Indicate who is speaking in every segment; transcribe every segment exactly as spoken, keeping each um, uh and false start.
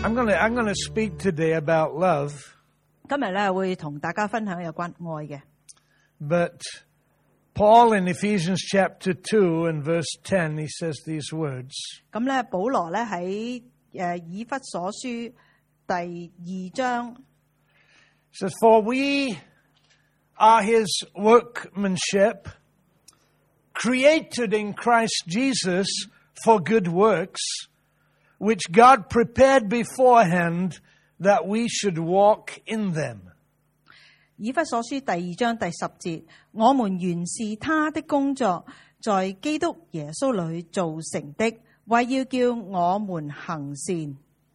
Speaker 1: I'm going to I'm going to speak today about love.
Speaker 2: 今日咧會同大家分享有關愛嘅。
Speaker 1: But Paul in Ephesians chapter two and verse ten, he says these words.
Speaker 2: 咁咧，保羅咧喺誒以弗所書第二章
Speaker 1: He says, "For we are his workmanship, created in Christ Jesus for good works, which God prepared beforehand that we should walk in them."
Speaker 2: 以弗所書第二章第十節，我們原是他的工作，在基督耶穌裏造成的，為要叫我們行善。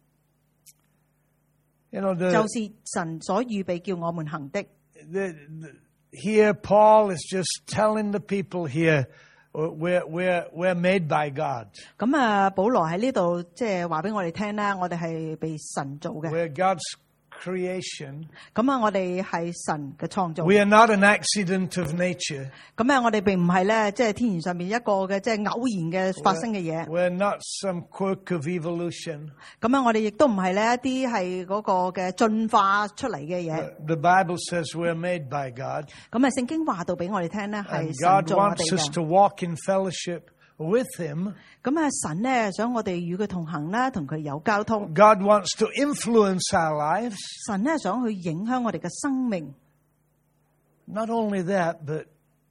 Speaker 1: You know, the,
Speaker 2: 就是神所預備叫我們行的。
Speaker 1: the, the, here Paul is just telling the people here, we're, we're, we're made by God.
Speaker 2: 咁啊，保羅喺呢度即係話俾我哋聽啦，我哋係被神造嘅。
Speaker 1: We're God's creation.
Speaker 2: 咁啊，我哋係神嘅創造。
Speaker 1: We are not an accident of nature.
Speaker 2: 咁啊，我哋並唔係咧，即係天然上面一個嘅即係偶然嘅發生嘅嘢。
Speaker 1: We're not some quirk of evolution.
Speaker 2: 咁啊，我哋亦都唔係咧一啲係嗰個嘅進化出嚟嘅嘢。
Speaker 1: The Bible says we're made by God.
Speaker 2: 咁啊，聖經話到俾我哋聽咧，係
Speaker 1: And
Speaker 2: 神
Speaker 1: God
Speaker 2: 造我
Speaker 1: wants
Speaker 2: 哋
Speaker 1: us
Speaker 2: 嘅。
Speaker 1: to walk in fellowship with Him.
Speaker 2: 咁啊，神咧想我哋與佢同行啦，同佢有交通。
Speaker 1: God wants to influence our lives.
Speaker 2: 神咧想去影響我哋嘅生命。
Speaker 1: Not only that, but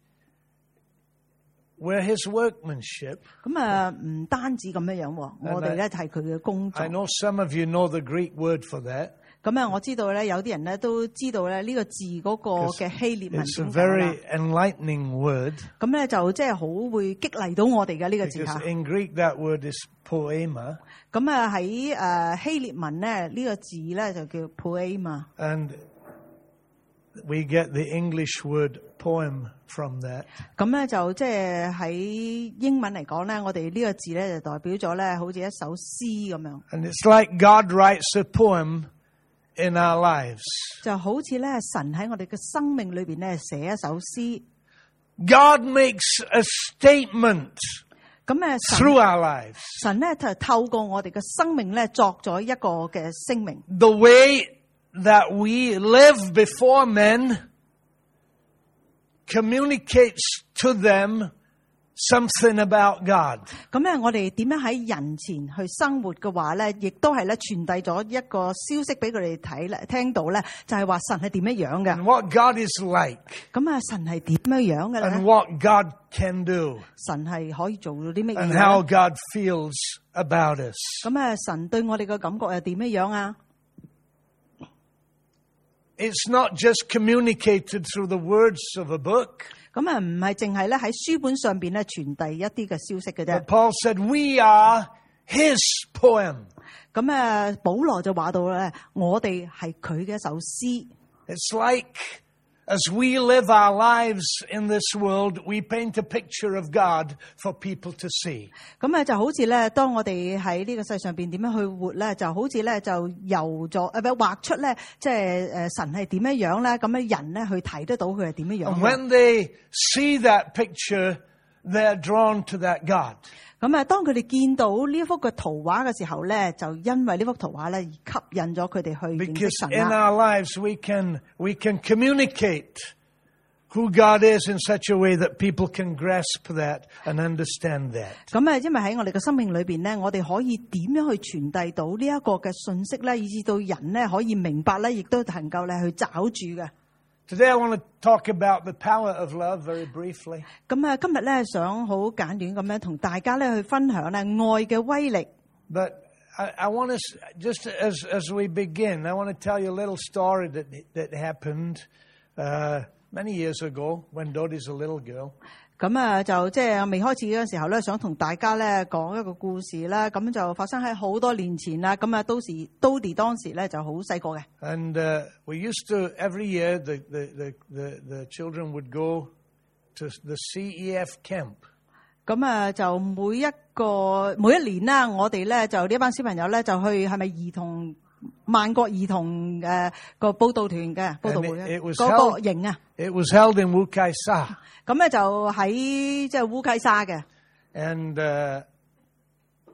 Speaker 1: we're His workmanship.
Speaker 2: 咁啊，唔單止咁樣樣喎，我哋咧係佢嘅工作
Speaker 1: I。know some of you know the Greek word for that.
Speaker 2: 咁啊，我知道咧，有啲人咧都知道咧呢個字嗰個嘅希臘文
Speaker 1: It's a
Speaker 2: 點講啦
Speaker 1: very enlightening word.
Speaker 2: 咁咧就即係好會激勵到我哋嘅呢個字
Speaker 1: Because
Speaker 2: 嚇。
Speaker 1: in Greek that word is poema.
Speaker 2: 咁啊喺誒希臘文咧呢個字咧就叫 poema。
Speaker 1: And we get the English word poem from that.
Speaker 2: 咁咧就即係喺英文嚟講咧，我哋呢個字咧就代表咗咧好似一首詩咁樣。
Speaker 1: And it's like God writes a poem in our lives.
Speaker 2: 就好似咧神喺我哋嘅生命裏邊咧寫一首詩。
Speaker 1: God makes a statement
Speaker 2: 咁誒
Speaker 1: through
Speaker 2: 神
Speaker 1: our lives.
Speaker 2: 神咧就透過我哋嘅生命咧作咗一個嘅聲明。
Speaker 1: The way that we live before men communicates to them something about God.
Speaker 2: 咁咧，我哋點樣喺人前去生活嘅話咧，亦都係咧傳遞咗一個消息俾佢哋睇咧，聽到咧，就係話神係點樣樣
Speaker 1: And
Speaker 2: 嘅。
Speaker 1: what God is like.
Speaker 2: 咁啊，神係點樣樣嘅
Speaker 1: And
Speaker 2: 咧？
Speaker 1: what God can do.
Speaker 2: 神係可以做到啲乜
Speaker 1: And
Speaker 2: 嘢
Speaker 1: how
Speaker 2: 呢？
Speaker 1: God feels about us.
Speaker 2: 咁啊，神對我哋嘅感覺又點樣樣啊？
Speaker 1: It's not just communicated through the words of a book.
Speaker 2: 咁啊，唔係淨係咧喺書本上邊咧傳遞一啲嘅消息嘅
Speaker 1: But
Speaker 2: 啫。
Speaker 1: Paul said, we are his poem.
Speaker 2: 咁啊，保羅就話到咧，我哋係佢嘅一首詩。
Speaker 1: It's like as we live our lives in this world, we paint a picture of God for people to see.
Speaker 2: 咁啊，就好似咧，當我哋喺呢個世上邊點樣去活咧，就好似咧就由咗誒，唔係畫出咧，即係誒神係點樣樣咧，咁樣人咧去睇得到佢係點樣樣
Speaker 1: And
Speaker 2: 嘅。
Speaker 1: when they see that picture, they're drawn to that God.
Speaker 2: 咁啊，當佢哋見到呢幅嘅圖畫嘅時候咧，就因為呢幅圖畫咧而吸引咗佢哋去認識
Speaker 1: Because
Speaker 2: 神
Speaker 1: in
Speaker 2: 啦。
Speaker 1: our lives, we can, we can communicate who God is in such a way that people can grasp that and understand that.
Speaker 2: 咁啊，因為喺我哋嘅生命裏邊咧，我哋可以點樣去傳遞到呢一個嘅信息咧，以至到人咧可以明白咧，亦都能夠咧去抓住嘅。
Speaker 1: Today I want to talk about the power of love very briefly.
Speaker 2: 咁啊，今日咧想好簡短咁樣同大家咧去分享咧愛嘅威力。
Speaker 1: But I, I want to, just as, as we begin, I want to tell you a little story that, that happened uh, many years ago when Dodi's a little girl.
Speaker 2: 咁啊，就即係未開始嗰陣時候咧，想同大家咧講一個故事啦。咁就發生喺好多年前啦。咁啊，到時 Dodi 當時咧就好細個嘅。
Speaker 1: And uh, we used to, every year, the, the, the, the, the children would go to the C E F camp.
Speaker 2: 咁啊，就每一個每一年啦，我哋咧就呢班小朋友咧就去係咪兒童萬國兒童誒個報道團嘅報道會
Speaker 1: And it- it was
Speaker 2: 嗰
Speaker 1: held-
Speaker 2: 個營啊。
Speaker 1: It was held in Wukaisa.
Speaker 2: 咁咧就喺即係烏溪沙嘅。
Speaker 1: And uh,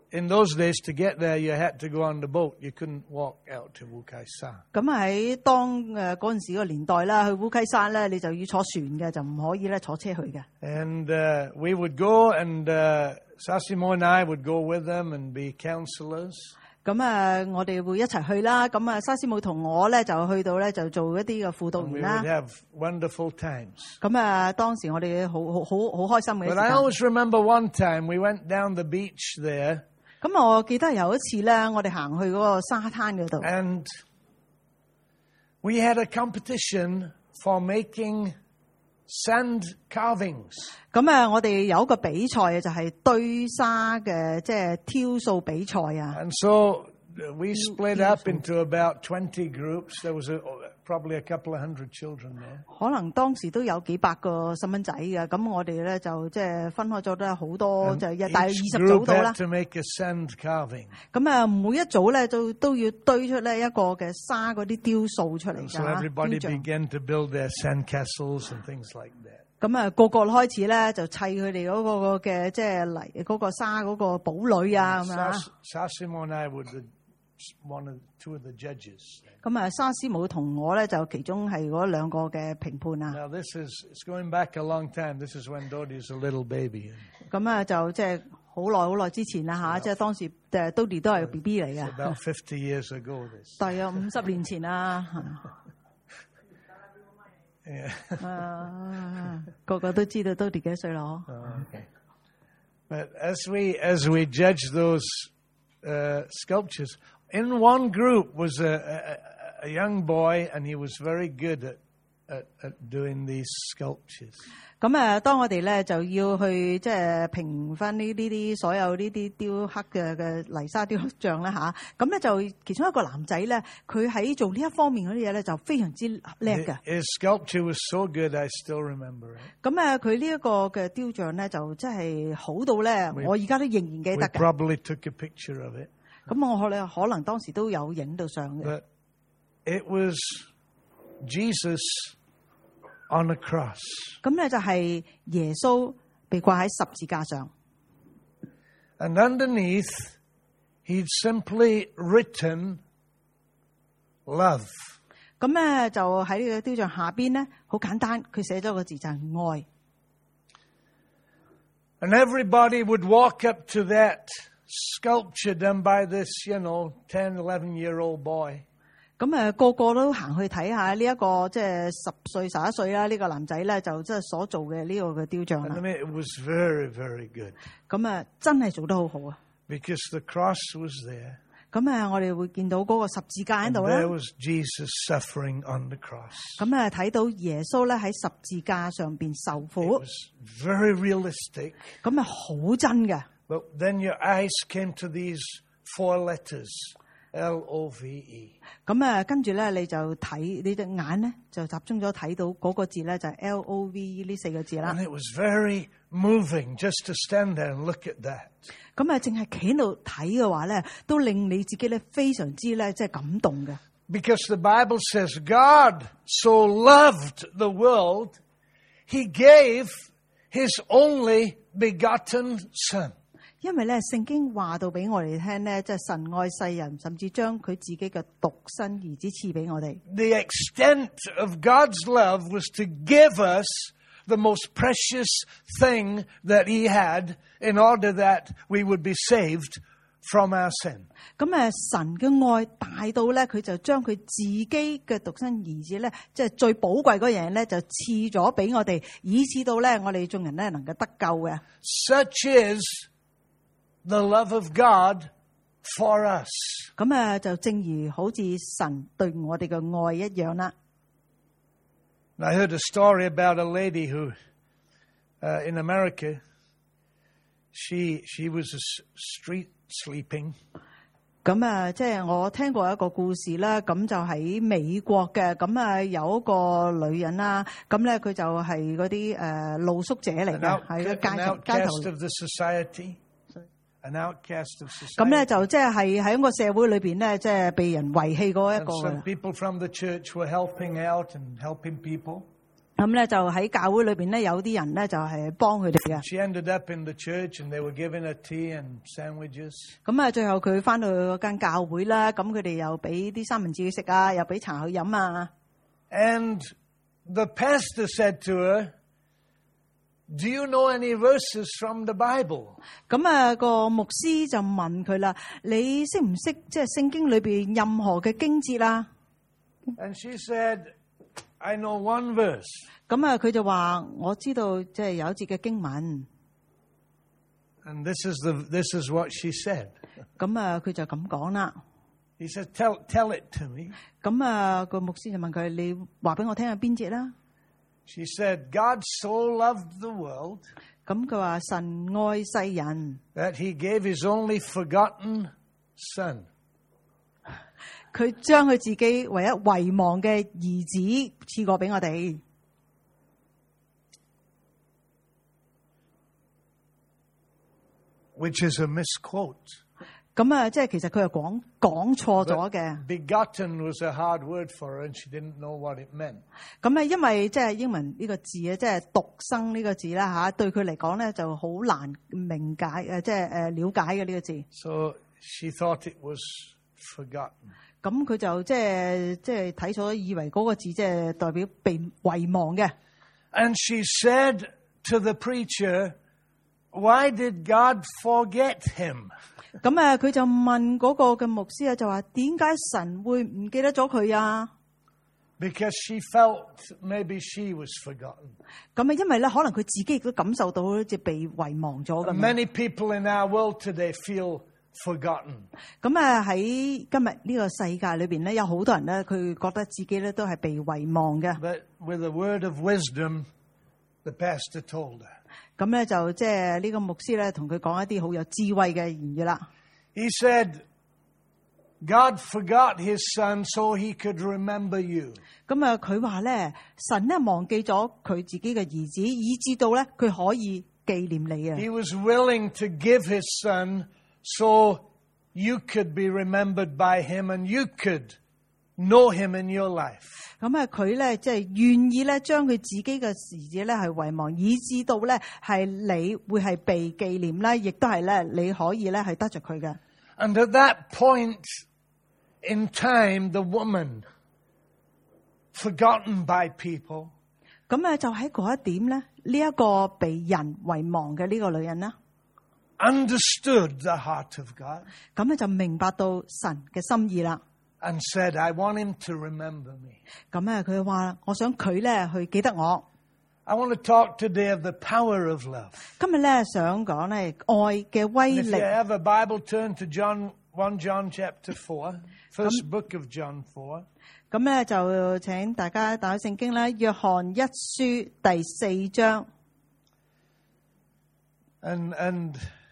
Speaker 1: in those days, to get there, you had to go on the boat. You couldn't walk out to Wu Kai Sa.
Speaker 2: 咁喺當誒嗰陣時個年代啦，去烏溪山咧，你就要坐船嘅，就唔可以咧坐車去嘅。
Speaker 1: And uh, we would go, and uh, Sasimo and I would go with them and be counselors.
Speaker 2: 咁啊，我哋會一齊去啦。咁啊，沙師母同我咧就去到咧就做一啲嘅輔導
Speaker 1: And we
Speaker 2: 員啦。
Speaker 1: would have wonderful times.
Speaker 2: 咁啊，當時我哋好好好好開心嘅時
Speaker 1: But I
Speaker 2: 間。
Speaker 1: always remember one time we went down the beach there,
Speaker 2: 咁我記得有一次咧，我哋行去嗰個沙灘嗰度，
Speaker 1: and we had a competition for making sand carvings.
Speaker 2: 咁啊，我哋有一個比賽就係堆沙嘅，即係挑數比賽啊。
Speaker 1: And so we split up into about twenty groups. There was a, probably a couple of hundred children there.
Speaker 2: 可能當時都有幾百個細蚊仔嘅，咁我哋咧就即係分開咗都有好多，
Speaker 1: And
Speaker 2: 就一大約
Speaker 1: each
Speaker 2: 二十組
Speaker 1: group
Speaker 2: 到啦
Speaker 1: had。to make a sand carving.
Speaker 2: 咁啊，每一組咧都都要堆出咧一個嘅沙嗰啲雕塑出嚟
Speaker 1: So
Speaker 2: 㗎
Speaker 1: everybody
Speaker 2: 雕像。
Speaker 1: began to build their sand castles and things like that.
Speaker 2: 咁啊，個個開始咧就砌佢哋嗰個嘅即係泥嗰個沙嗰個堡壘啊咁樣。
Speaker 1: Sas- Sasimo and I were the, one of two of the judges.
Speaker 2: 咁啊，沙師母同我咧就其中係嗰兩個嘅評判啊。
Speaker 1: Now this is, it's going back a long time. This is when Dodi's a little baby.
Speaker 2: 咁啊，就即係好耐好耐之前啦吓，即係當時誒 Dodie 都係 B B 嚟
Speaker 1: It's
Speaker 2: 嘅，
Speaker 1: about fifty years ago, this.
Speaker 2: 大約五十年前啦。
Speaker 1: Yeah.
Speaker 2: 啊，個個都知道 Dodie 幾多歲咯。
Speaker 1: Okay. But as we, as we judged those uh, sculptures, in one group was a, a, a young boy, and he was very good at, at, at doing these sculptures.
Speaker 2: 咁啊，當我哋咧就要去即係評分呢呢啲所有呢啲雕刻嘅嘅泥沙雕像啦吓，咁咧就其中一個男仔咧，佢喺做呢一方面嗰啲嘢咧就非常之叻嘅。
Speaker 1: His sculpture was so good, I still remember it.
Speaker 2: 咁啊，佢呢一個嘅雕像咧就真係好到咧，我而家都仍然記
Speaker 1: We
Speaker 2: 得嘅。
Speaker 1: probably took a picture of it.
Speaker 2: 咁我可能可能當時都有影到相嘅。
Speaker 1: But it was Jesus on a cross.
Speaker 2: 咁咧就係耶穌被掛喺十字架上，
Speaker 1: And underneath, he'd simply written love.
Speaker 2: 咁咧就喺呢個雕像下邊咧，好簡單，佢寫咗個字就係愛。
Speaker 1: And everybody would walk up to that sculpture done by this, you know, ten, eleven year old boy.
Speaker 2: 咁誒個個都行去睇下呢一個即係十歲十一歲啦，呢個男仔咧就即係所做嘅呢個嘅雕像
Speaker 1: And
Speaker 2: 啦
Speaker 1: I。mean, it was very, very good
Speaker 2: 咁誒真係做得好好啊！
Speaker 1: because the cross was there.
Speaker 2: 咁誒我哋會見到嗰個十字架喺
Speaker 1: And
Speaker 2: 度啦。
Speaker 1: there was Jesus suffering on the cross.
Speaker 2: 咁誒睇到耶穌咧喺十字架上邊受
Speaker 1: It
Speaker 2: 苦，
Speaker 1: was very realistic.
Speaker 2: 咁誒好真嘅。
Speaker 1: But then your eyes came to these four letters, L O V E.
Speaker 2: 咁誒跟住咧你就睇你隻眼咧就集中咗睇到嗰個字咧就係 L O V E 呢四個字啦。
Speaker 1: And it was very moving just to stand there and look at that.
Speaker 2: 咁誒淨係企喺度睇嘅話咧，都令你自己咧非常之咧即係感動嘅。
Speaker 1: Because the Bible says God so loved the world, he gave his only begotten Son.
Speaker 2: 因為咧，聖經話到俾我哋聽咧，即係神愛世人，甚至將佢自己嘅獨生兒子賜俾我哋。
Speaker 1: The extent of God's love was to give us the most precious thing that he had in order that we would be saved from our sin.
Speaker 2: 咁誒，神嘅愛大到咧，佢就將佢自己嘅獨生兒子咧，即係最寶貴嗰樣嘢咧，就賜咗俾我哋，以致到咧我哋眾人咧能夠得救嘅。
Speaker 1: Such is the love of God for us.
Speaker 2: 咁誒，就正如好似神對我哋嘅愛一樣啦。
Speaker 1: I heard a story about a lady who, uh, in America, she she was a s- street sleeping.
Speaker 2: 咁啊，即係我聽過一個故事啦，咁就喺美國嘅，咁啊有一個女人啦，咁咧佢就係嗰啲誒露宿者嚟
Speaker 1: An,
Speaker 2: 嘅，
Speaker 1: out,
Speaker 2: 喺個
Speaker 1: an
Speaker 2: 街頭街
Speaker 1: outcast
Speaker 2: 頭。
Speaker 1: of the society. An outcast of
Speaker 2: 咁咧
Speaker 1: society.
Speaker 2: 就即係係喺個社會裏邊咧，即係被人遺棄嗰一
Speaker 1: And
Speaker 2: 個
Speaker 1: some
Speaker 2: 嘅。
Speaker 1: people from the church were helping out and helping people.
Speaker 2: 咁咧就喺教會裏邊咧有啲人咧就係幫佢哋嘅。
Speaker 1: She ended up in the church and they were giving her tea and sandwiches.
Speaker 2: 咁啊，最後佢翻到去嗰間教會啦，咁佢哋又俾啲三文治佢食啊，又俾茶佢飲啊。
Speaker 1: And the pastor said to her, "Do you know any verses from the Bible?"
Speaker 2: 咁啊，個牧師就問佢啦：你識唔識即係聖經裏邊任何嘅經節啊？
Speaker 1: And she said, "I know one verse."
Speaker 2: 咁啊，佢就話：我知道即係有一節嘅經文。
Speaker 1: And this is the this is what she said.
Speaker 2: 咁啊，佢就咁講啦。
Speaker 1: He said, "Tell tell it to me."
Speaker 2: 咁啊，個牧師就問佢：你話俾我聽下邊節啦？
Speaker 1: She said, "God so loved the world
Speaker 2: 咁佢話神愛世人，
Speaker 1: that he gave his only forgotten son."
Speaker 2: 佢將佢自己唯一遺忘嘅兒子賜過俾我哋。
Speaker 1: Which is a misquote.
Speaker 2: 咁啊，即係其實佢係講講錯咗嘅。
Speaker 1: Begotten was a hard word for her, and she didn't know what it meant.
Speaker 2: 咁啊，因為即係英文呢個字啊，即係獨生呢個字啦吓，對佢嚟講咧就好難明解誒，即係誒了解嘅呢個字。
Speaker 1: So she thought it was forgotten.
Speaker 2: 咁佢就即係即係睇錯，以為嗰個字即係代表被遺忘嘅。
Speaker 1: And she said to the preacher, "Why did God forget him?"
Speaker 2: 咁啊，佢就問嗰個嘅牧師啊，就話點解神會唔記得咗佢啊？
Speaker 1: Because she felt maybe she was forgotten.
Speaker 2: 咁啊，因為咧可能佢自己亦都感受到好似被遺忘咗咁。
Speaker 1: Many people in our world today feel forgotten.
Speaker 2: 咁啊喺今日呢個世界裏邊咧，有好多人咧，佢覺得自己咧都係被遺忘嘅。
Speaker 1: But with a word of wisdom, the pastor told her.
Speaker 2: 咁咧就即係呢個牧師咧，同佢講一啲好有智慧嘅言語啦。
Speaker 1: He said, "God forgot his son so he could remember you."
Speaker 2: 咁啊，佢話咧，神咧忘記咗佢自己嘅兒子，以至到咧佢可以紀念你啊。
Speaker 1: He was willing to give his son so you could be remembered by him and you could know him in your life.
Speaker 2: 咁啊，佢咧即係願意咧將佢自己嘅兒子咧係遺忘，以至到咧係你會係被紀念啦，亦都係咧你可以咧係得着佢嘅。
Speaker 1: And at that point in time, the woman, forgotten by people,
Speaker 2: 咁啊，就喺嗰一點咧，呢一個被人遺忘嘅呢個女人啦，
Speaker 1: understood the heart of God
Speaker 2: 咁咧就明白到神嘅心意啦。
Speaker 1: and said, "I want him to remember me."
Speaker 2: 咁啊，佢話我想佢咧去記得我。
Speaker 1: I want to talk today of the power of love.
Speaker 2: 今日咧想講咧愛嘅威
Speaker 1: And if
Speaker 2: 力。
Speaker 1: you have a Bible, turn to John, First John chapter four, first book of John four.
Speaker 2: 咁咧就請大家打開聖經啦，約翰一書第四章。
Speaker 1: And and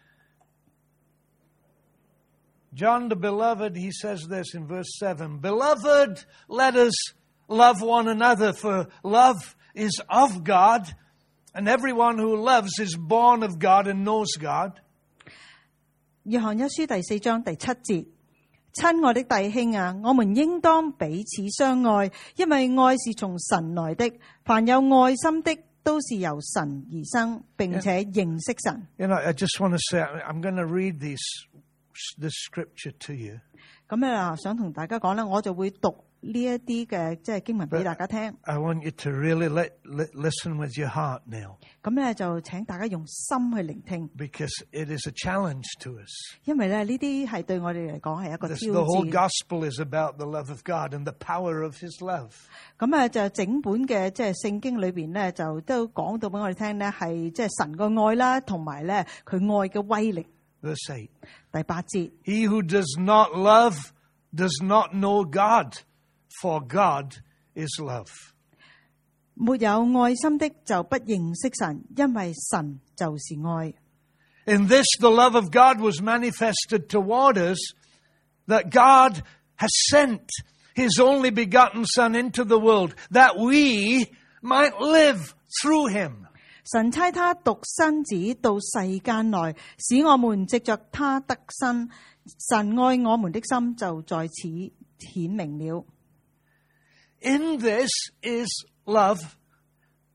Speaker 1: John the beloved, he says this in verse seven, "Beloved, let us love one another, for love is of God, and everyone who loves is born of God and knows God."
Speaker 2: 約翰一書第四章第七節，親愛的弟兄啊，我們應當彼此相愛，因為愛是從神來的。凡有愛心的，都是由神而生，並且認識神。
Speaker 1: You know, I just want to say, I'm going to read these this scripture to you.
Speaker 2: 咁啊，想同大家講咧，我就會讀呢一啲嘅即係經文俾大家聽。
Speaker 1: I want you to really let, let listen with your heart now,
Speaker 2: 咁咧就請大家用心去聆聽，
Speaker 1: because it is a challenge to us.
Speaker 2: 因為咧呢啲係對我哋嚟講係一個
Speaker 1: This,
Speaker 2: 挑
Speaker 1: the whole
Speaker 2: 戰。
Speaker 1: gospel is about the love of God and the power of His love.
Speaker 2: 咁啊就整本嘅即係聖經裏邊咧，就都講到俾我哋聽咧，係即係神嘅愛啦，同埋咧佢愛嘅威力。
Speaker 1: Verse eight.
Speaker 2: 第八節，
Speaker 1: He who does not love does not know God, for God is love.
Speaker 2: 沒有愛心的就不認識神，因為神就是愛。
Speaker 1: In this, the love of God was manifested toward us, that God has sent His only begotten Son into the world, that we might live through Him.
Speaker 2: 神差他獨生子到世間來，使我們藉着他得生。神愛我們的心就在此顯明了。
Speaker 1: In this is love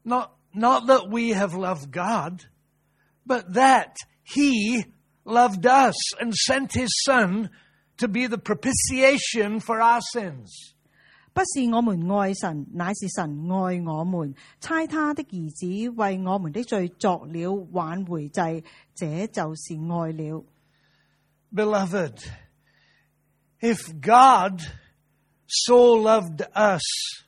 Speaker 1: Not, not that we have loved God, but that He loved us and sent His Son to be the propitiation for our sins.
Speaker 2: 不是我們愛神，乃是神愛我們，差他的兒子為我們的罪作了挽回祭，這就是愛了。
Speaker 1: Beloved, if God so loved us,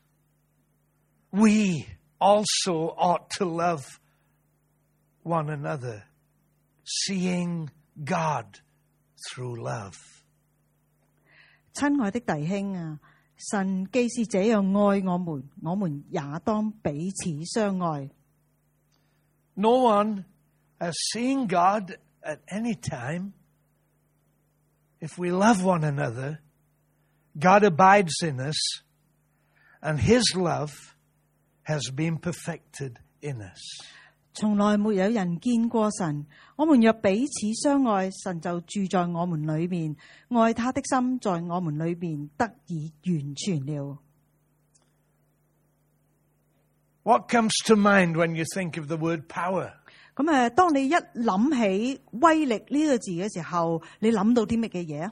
Speaker 1: we also ought to love one another, seeing God through love.
Speaker 2: 親愛的弟兄啊，神既是這樣愛我們，我們也當彼此相愛。
Speaker 1: No one has seen God at any time. If we love one another, God abides in us, and His love has been perfected in us.
Speaker 2: 從來沒有人見過神，我們若彼此相愛，神就住在我們裏面，愛他的心在我們裏面得以完全了。
Speaker 1: What comes to mind when you think of the word power?
Speaker 2: 咁誒，當你一諗起威力呢個字嘅時候，你諗到啲乜嘅嘢啊？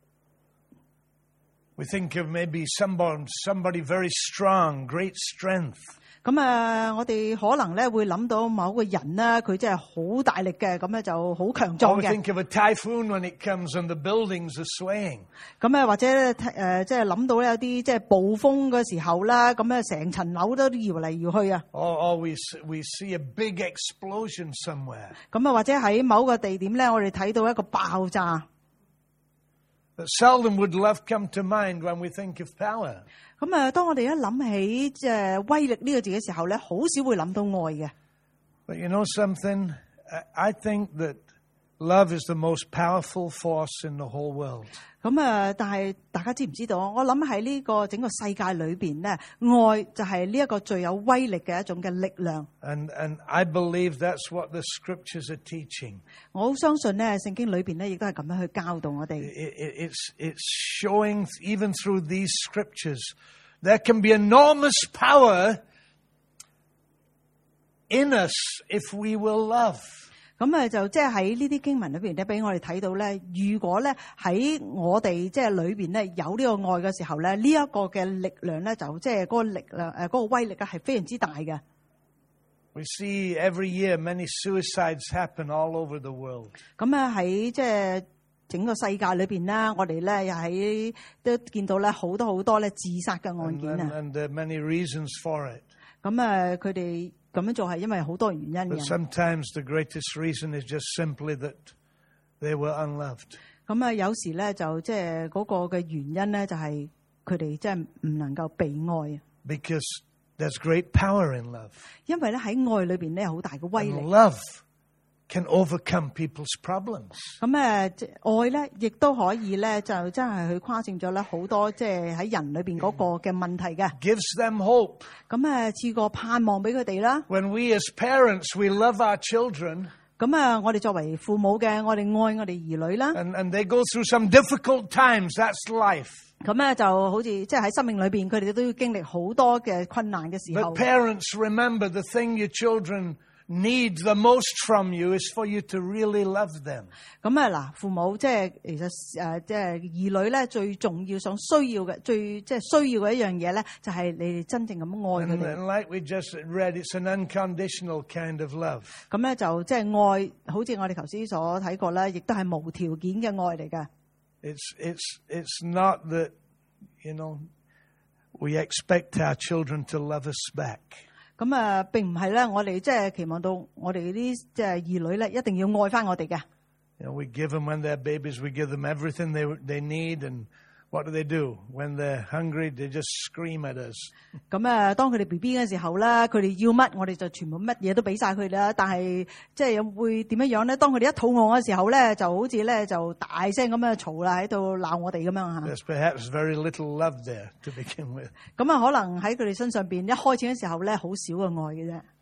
Speaker 1: We think of maybe somebody, somebody very strong, great strength.
Speaker 2: 咁啊，我哋可能咧會諗到某個人咧，佢真係好大力嘅，咁咧就好強
Speaker 1: Or
Speaker 2: 壯
Speaker 1: we
Speaker 2: 嘅。
Speaker 1: think of a typhoon when it comes and the buildings are swaying.
Speaker 2: 咁啊，或者誒，即係諗到咧有啲即係暴風嘅時候啦，咁咧成層樓都搖嚟搖去啊。
Speaker 1: Or, or we, s- we see a big explosion somewhere.
Speaker 2: 咁啊，或者喺某個地點咧，我哋睇到一個爆炸。
Speaker 1: But seldom would love come to mind when we think of power.
Speaker 2: 咁啊，當我哋一諗起即係威力呢個字嘅時候咧，好少會諗到愛嘅。
Speaker 1: But you know something? I I think that love is the most powerful force in the whole world.
Speaker 2: 咁啊，但係大家知唔知道？我諗喺呢個整個世界裏邊咧，愛就係呢一個最有威力嘅一種嘅力量。
Speaker 1: And, and I believe that's what the scriptures are teaching.
Speaker 2: 我好相信咧，聖經裏邊咧，亦都係咁樣去教導我哋。
Speaker 1: It, it, it's, it's showing, even through these scriptures, there can be enormous power in us if we will love.
Speaker 2: 咁啊，就即係喺呢啲經文裏邊咧，俾我哋睇到咧，如果咧喺我哋即係裏邊咧有呢個愛嘅時候咧，呢、這、一個嘅力量咧，就即係嗰個力量誒，嗰、嗰個威力咧係非常之大嘅。
Speaker 1: We see every year many suicides happen all over the world.
Speaker 2: 咁啊喺即係整個世界裏邊啦，我哋咧又喺都見到咧好多好多咧自殺嘅案
Speaker 1: And,
Speaker 2: 件
Speaker 1: and,
Speaker 2: 啊。
Speaker 1: and there are many reasons for it.
Speaker 2: 咁啊，佢哋咁樣做係因為好多原因
Speaker 1: But
Speaker 2: 嘅。
Speaker 1: sometimes the greatest reason is just simply that they were unloved.
Speaker 2: 咁啊，有時咧就即係嗰個嘅原因咧，就係佢哋即係唔能夠被愛啊。
Speaker 1: Because there's great power in love.
Speaker 2: 因為咧喺愛裏邊咧有好大嘅威
Speaker 1: And
Speaker 2: 力。
Speaker 1: love can overcome people's problems.
Speaker 2: 咁誒，即係愛咧，亦都可以咧，就真係去跨勝咗咧好多即係喺人裏邊嗰個嘅問題嘅。
Speaker 1: Gives them hope.
Speaker 2: 咁誒，賜個盼望俾佢哋啦。
Speaker 1: When we as parents, we love our children,
Speaker 2: 咁啊，我哋作為父母嘅，我哋愛我哋兒女啦。
Speaker 1: and, and they go through some difficult times. That's life.
Speaker 2: 咁咧就好似即係喺生命裏邊，佢哋都要經歷好多嘅困難嘅時候。
Speaker 1: But parents, remember the thing your children need the most from you is for you to really love them.
Speaker 2: 咁啊嗱，父母即係其實誒，即係兒女咧最重要、想需要嘅、最即係需要嘅一樣嘢咧，就係你哋真正咁愛佢
Speaker 1: And,
Speaker 2: 哋。
Speaker 1: and like we just read, it's an unconditional kind of love.
Speaker 2: 咁咧就即係愛，好似我哋頭先所睇過啦，亦都係無條件嘅愛嚟嘅。
Speaker 1: It's, it's, it's not that, you know, we expect our children to love us back.
Speaker 2: 咁啊，並唔係咧，我哋即係期望到我哋啲即係兒女咧，一定要愛翻我哋嘅。
Speaker 1: You know, we give them when they're babies, we give them everything they, they need. And what do they do? When they're hungry, they just scream at us.
Speaker 2: 咁啊，當佢哋 B B 嘅時候咧，佢哋要乜，我哋就全部乜嘢都俾晒佢啦。但係即係會點樣樣咧？當佢哋一肚餓嘅時候咧，就好似咧就大聲咁樣嘈啦，喺度鬧我哋咁樣嚇。
Speaker 1: There's perhaps very little love there to begin with.
Speaker 2: 咁啊，可能喺佢哋身上邊一開始嘅時候咧，好少嘅愛嘅啫。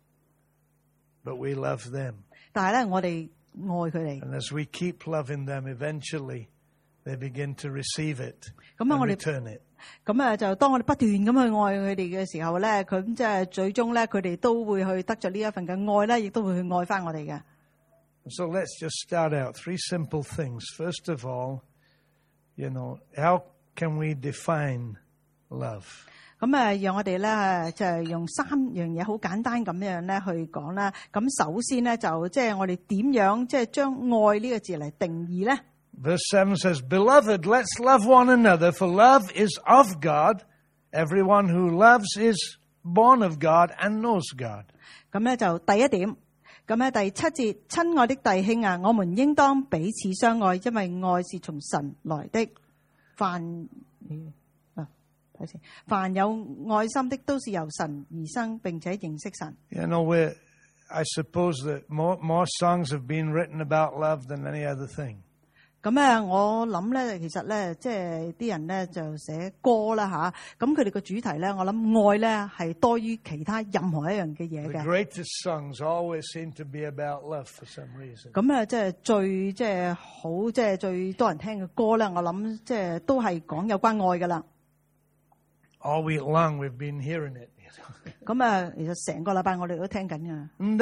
Speaker 1: But we love them.
Speaker 2: 但係咧，我哋愛佢哋。
Speaker 1: And as we keep loving them, eventually they begin to receive it
Speaker 2: 咁啊，
Speaker 1: and
Speaker 2: 我哋
Speaker 1: return it.
Speaker 2: 咁啊，就當我哋不斷咁去愛佢哋嘅時候咧，佢即係最終咧，佢哋都會去得着呢一份嘅愛咧，亦都會去愛翻我哋嘅。
Speaker 1: So let's just start out. Three simple things. First of all, you know, how can we define love?
Speaker 2: 咁啊，讓我哋咧就係用三樣嘢好簡單咁樣咧去講啦。咁首先咧就即係我哋點樣即係將愛呢個字嚟定義咧？
Speaker 1: Verse seven says, Beloved, let's love one another, for love is of God. Everyone who loves is born of God and knows God.
Speaker 2: 咁咧就第一點。咁咧第七節，親愛的弟兄啊，我們應當彼此相愛，因為愛是從神來的。凡啊，睇先，凡有愛心的都是由神而生，並且認識神。
Speaker 1: You know, we're, I suppose that more, more songs have been written about love than any other thing.
Speaker 2: 咁咧，我諗咧，其實咧，即係啲人咧就寫歌啦吓，咁佢哋個主題咧，我諗愛咧係多於其他任何一樣嘅嘢
Speaker 1: The
Speaker 2: 嘅。
Speaker 1: greatest songs always seem to be about love for some reason.
Speaker 2: 咁咧，即係最即係好，即係最多人聽嘅歌咧，我諗即係都係講有關愛噶啦。
Speaker 1: All week long we've been hearing it.
Speaker 2: 咁啊，其實成個禮拜我哋都聽緊㗎。
Speaker 1: And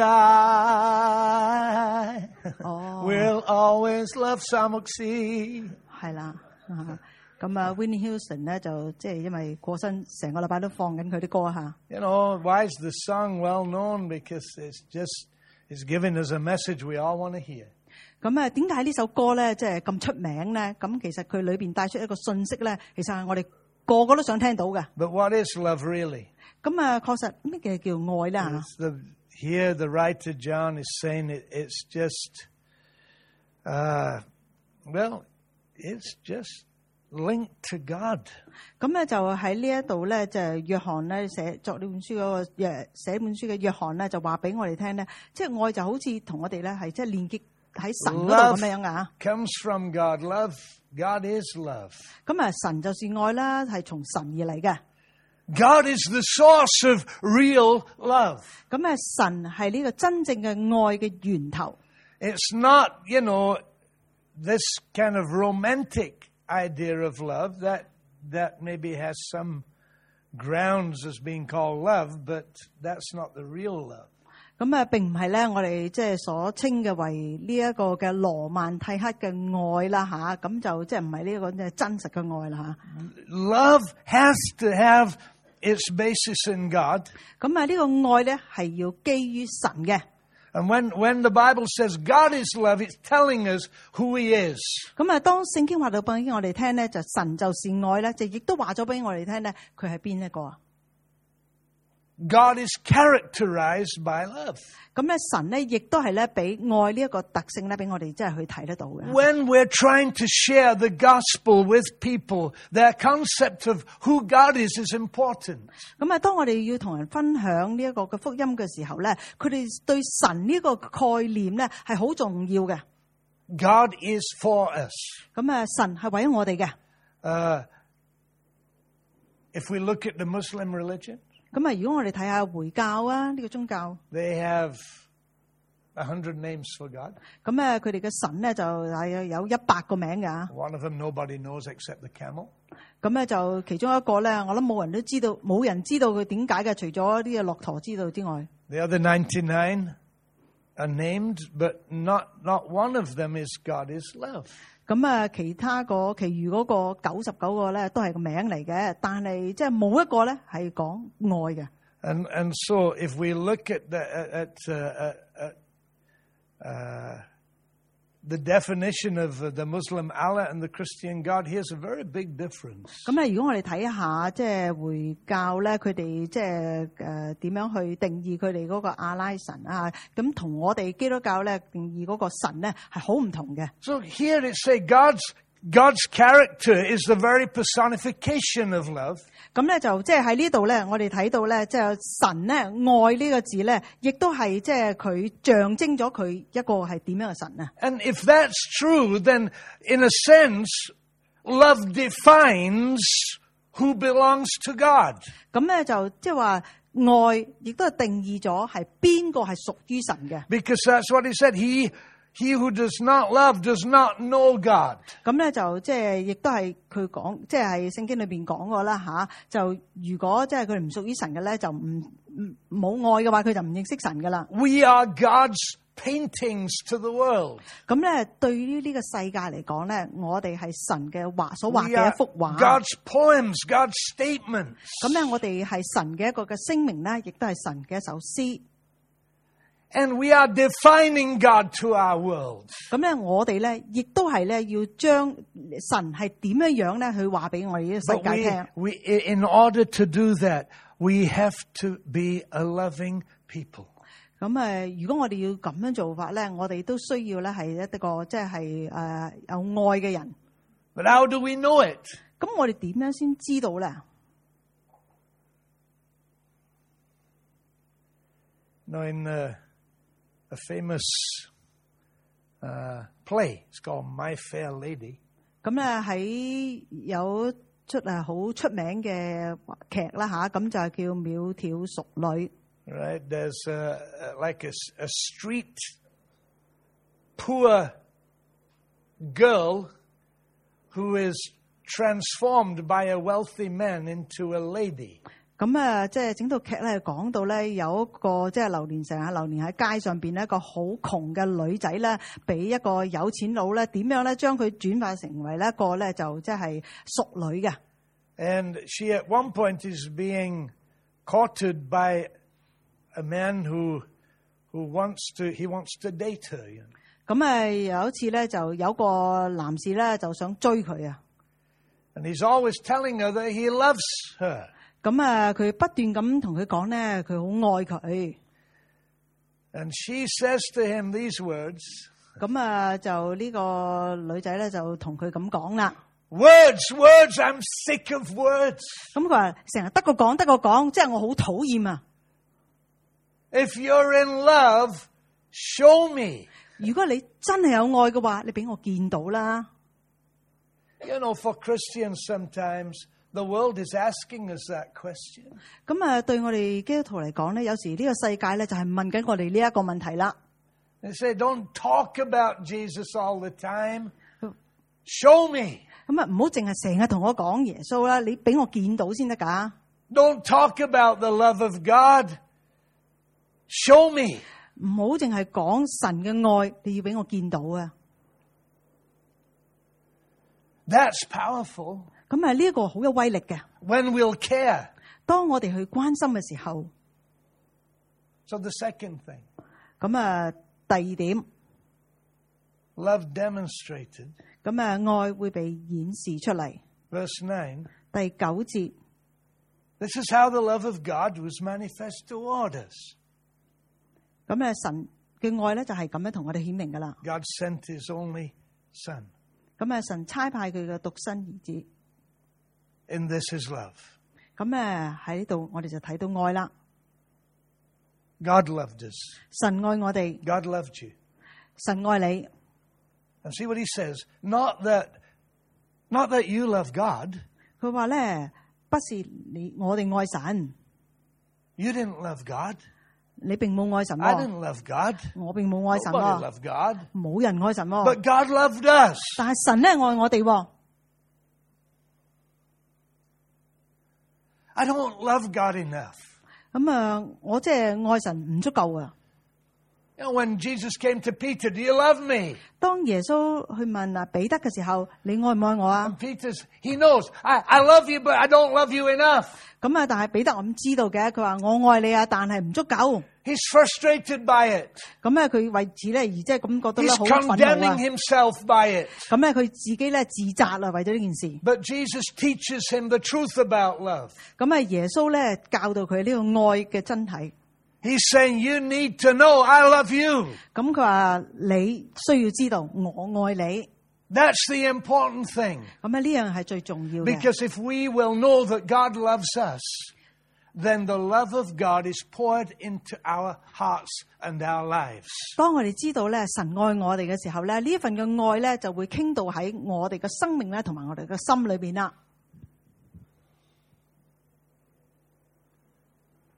Speaker 1: I
Speaker 2: 哦，
Speaker 1: will always love Samoxi.
Speaker 2: 係啦，啊咁啊 ，Whitney Houston 咧就即係因為過身，成個禮拜都放緊佢啲歌嚇。
Speaker 1: You know, why is the song well known? Because it's just, it's giving us a message we all want to hear.
Speaker 2: 咁啊，點解呢首歌咧即係咁出名咧？咁其實佢裏邊帶出一個信息咧，其實係我哋個個都想聽到嘅。
Speaker 1: But what is love really?
Speaker 2: 咁啊，確實咩嘅叫愛咧嚇？
Speaker 1: It's the, here the writer John is saying it, it's just, uh, well, it's just linked to God.
Speaker 2: 咁咧就喺呢一度咧，就係約翰咧寫作呢本書嗰個誒寫本書嘅約翰咧，就話俾我哋聽咧，即係愛就好似同我哋咧係即係連結喺神嗰度
Speaker 1: Love
Speaker 2: 咁樣噶嚇。
Speaker 1: comes from God. Love, God is love.
Speaker 2: 咁啊，神就是愛啦，係從神而嚟嘅。
Speaker 1: God is the source of real love.
Speaker 2: 咁啊，神係呢個真正嘅愛嘅源頭。
Speaker 1: It's not, you know, this kind of romantic idea of love that that maybe has some grounds as being called love, but that's not the real love.
Speaker 2: 咁啊，並唔係咧，我哋即係所稱嘅為呢一個嘅羅曼蒂克嘅愛啦吓，咁就即係唔係呢一個即係真實嘅愛啦吓。
Speaker 1: Love has to have its basis in God.
Speaker 2: 咁啊，呢個愛咧係要基於神嘅。
Speaker 1: And when, when the Bible says God is love, it's telling us who He is.
Speaker 2: 咁啊，當聖經話到俾我哋聽咧，就神就是愛咧，就亦都話咗俾我哋聽咧，佢係邊一個啊？
Speaker 1: God is characterized by love.
Speaker 2: 咁咧，神咧亦都係咧俾愛呢一個特性咧，俾我哋真係去睇得到嘅。
Speaker 1: When we're trying to share the gospel with people, their concept of who God is is important.
Speaker 2: 咁啊，當我哋要同人分享呢一個嘅福音嘅時候咧，佢哋對神呢個概念咧係好重要嘅。
Speaker 1: God is for us.
Speaker 2: 咁啊，神係為咗我哋嘅。
Speaker 1: Uh, if we look at the Muslim religion,
Speaker 2: 咁啊，如果我哋睇下回教啊，呢個宗教，
Speaker 1: they have a hundred names for God.
Speaker 2: 咁啊，佢哋嘅神咧就係有一百個名㗎。
Speaker 1: One of them nobody knows except the camel.
Speaker 2: 咁咧就其中一個咧，我諗冇人都知道，冇人知道佢點解嘅，除咗啲嘅駱駝知道之外。
Speaker 1: The other ninety-nine are named, but not not one of them is God is love.
Speaker 2: 咁啊，其他個其餘嗰個九十九個咧都係個名嚟嘅，但係即係冇一個咧係講愛嘅。
Speaker 1: And and so if we look at the at uh, uh, uh, the definition of the Muslim Allah and the Christian God, here's a very big difference.
Speaker 2: 咁咧，如果我哋睇下即係回教咧，佢哋即係誒點樣去定義佢哋嗰個阿拉神啊？咁同我哋基督教咧定義嗰個神咧係好唔同嘅。
Speaker 1: So here it say God's God's character is the very personification of love.
Speaker 2: 咁咧就即係喺呢度咧，我哋睇到咧，即係神咧愛呢個字咧，亦都係即係佢象徵咗佢一個係點樣嘅神啊？
Speaker 1: And if that's true, then in a sense, love defines who belongs to God.
Speaker 2: 咁咧就即係話愛亦都係定義咗係邊個係屬於神嘅。
Speaker 1: Because that's what he said. He He who does not love does not know God.
Speaker 2: 咁咧就即係亦都係佢講，即係聖經裏邊講過啦吓。就如果即係佢唔屬於神嘅咧，就唔唔冇愛嘅話，佢就唔認識神噶啦。
Speaker 1: We are God's paintings to the world.
Speaker 2: 咁咧對於呢個世界嚟講咧，我哋係神嘅畫所畫
Speaker 1: We
Speaker 2: 嘅
Speaker 1: are
Speaker 2: 一幅畫。
Speaker 1: God's poems, God's statements.
Speaker 2: 咁咧我哋係神嘅一個嘅聲明咧，亦都係神嘅一首詩。
Speaker 1: And we are defining God to our world.
Speaker 2: 咁咧，我哋咧亦都係咧要將神係點樣樣咧去話俾我哋呢個世
Speaker 1: But
Speaker 2: 界聽。
Speaker 1: we, we, in order to do that, we have to be a loving people.
Speaker 2: 咁誒，如果我哋要咁樣做法咧，我哋都需要咧係一個即係誒有愛嘅人。
Speaker 1: But how do we know it?
Speaker 2: 咁我哋點樣先知道咧？
Speaker 1: Now in uh, a famous uh, play, it's called My Fair Lady.
Speaker 2: 咁咧喺有出誒好出名嘅劇啦吓，咁就係叫《窈窕淑女》。
Speaker 1: Right? There's uh, like a, a street poor girl who is transformed by a wealthy man into a lady.
Speaker 2: 咁啊，即係整套劇咧，講到咧有一個即係流連成日流連喺街上邊一個好窮嘅女仔咧，俾一個有錢佬咧，點樣咧將佢轉化成為一個咧就即係淑女嘅。
Speaker 1: And she at one point is being courted by a man who who wants to he wants to date her. You know?
Speaker 2: 咁啊，有一次咧就有個男士咧就想追佢啊。
Speaker 1: And he's always telling her that he loves her.
Speaker 2: 咁啊，佢不斷咁同佢講咧，佢好愛佢。
Speaker 1: And she says to him these words.
Speaker 2: 咁啊，就呢個女仔咧就同佢咁講啦。
Speaker 1: Words, words, I'm sick of words.
Speaker 2: 咁佢話成日得個講得個講，即係我好討厭啊。
Speaker 1: If you're in love, show me.
Speaker 2: 如果你真係有愛嘅話，你俾我見到啦。
Speaker 1: You know, for Christians sometimes the world is asking us that question.
Speaker 2: 咁啊，對我哋基督徒嚟講咧，有時呢個世界咧就係問緊我哋呢一個問題啦。
Speaker 1: They say, don't talk about Jesus all the time. Show me.
Speaker 2: 咁啊，唔好淨係成日同我講耶穌啦，你俾我見到先得㗎。
Speaker 1: Don't talk about the love of God. Show me.
Speaker 2: 唔好淨係講神嘅愛，你要俾我見到啊。
Speaker 1: That's powerful.
Speaker 2: 咁啊，呢一個好有威力嘅。
Speaker 1: When we'll care.
Speaker 2: 當我哋去關心嘅時候。
Speaker 1: So the second thing.
Speaker 2: 咁啊，第二點。
Speaker 1: Love demonstrated.
Speaker 2: 咁啊，愛會被演示出嚟。
Speaker 1: Verse nine.
Speaker 2: 第九節。
Speaker 1: This is how the love of God was manifest toward us.
Speaker 2: 咁啊，神嘅愛咧就係咁樣同我哋顯明噶啦。
Speaker 1: God sent His only Son.
Speaker 2: 咁啊，神差派佢嘅獨生兒子。
Speaker 1: In this is love.
Speaker 2: 咁啊喺呢度，我哋就睇到愛啦。
Speaker 1: God loved us.
Speaker 2: 神愛我哋。
Speaker 1: God loved you.
Speaker 2: 神愛你。
Speaker 1: And see what He says. Not that, not that you love God.
Speaker 2: 佢話咧，不是你我哋愛神。
Speaker 1: You didn't love God.
Speaker 2: 你並冇愛神。
Speaker 1: I didn't love God.
Speaker 2: 我並冇愛神。
Speaker 1: Nobody loved God.
Speaker 2: 冇人愛神。
Speaker 1: But God loved us.
Speaker 2: 但係神咧愛我哋。
Speaker 1: I don't love God enough.
Speaker 2: 咁啊，我即係愛神唔足夠啊。
Speaker 1: You know, when Jesus came to Peter, do you love me?
Speaker 2: 當耶穌去問啊彼得嘅時候，你愛唔愛我啊？
Speaker 1: And Peter's, he knows, I, I love you, but I don't love you enough.
Speaker 2: 咁啊，但係彼得我唔知道嘅，佢話我愛你啊，但係唔足夠。
Speaker 1: He's frustrated by it.
Speaker 2: 咁咧，佢為此咧而即係咁覺得咧
Speaker 1: He's
Speaker 2: 好憤怒
Speaker 1: condemning
Speaker 2: 啊。
Speaker 1: himself by it.
Speaker 2: 咁咧，佢自己咧自責啦，為咗呢件事。
Speaker 1: But Jesus teaches him the truth about love.
Speaker 2: 咁啊，耶穌咧教導佢呢個愛嘅真諦。
Speaker 1: He's saying, you need to know I love you.
Speaker 2: 咁佢話你需要知道我愛你。
Speaker 1: That's the important thing.
Speaker 2: 咁啊，呢樣係最重要嘅。
Speaker 1: Because if we will know that God loves us, then the love of God is poured into our hearts and our lives.
Speaker 2: 當我哋知道咧神愛我哋嘅時候咧，呢一份嘅愛咧就會傾到喺我哋嘅生命咧同埋我哋嘅心裏邊啦。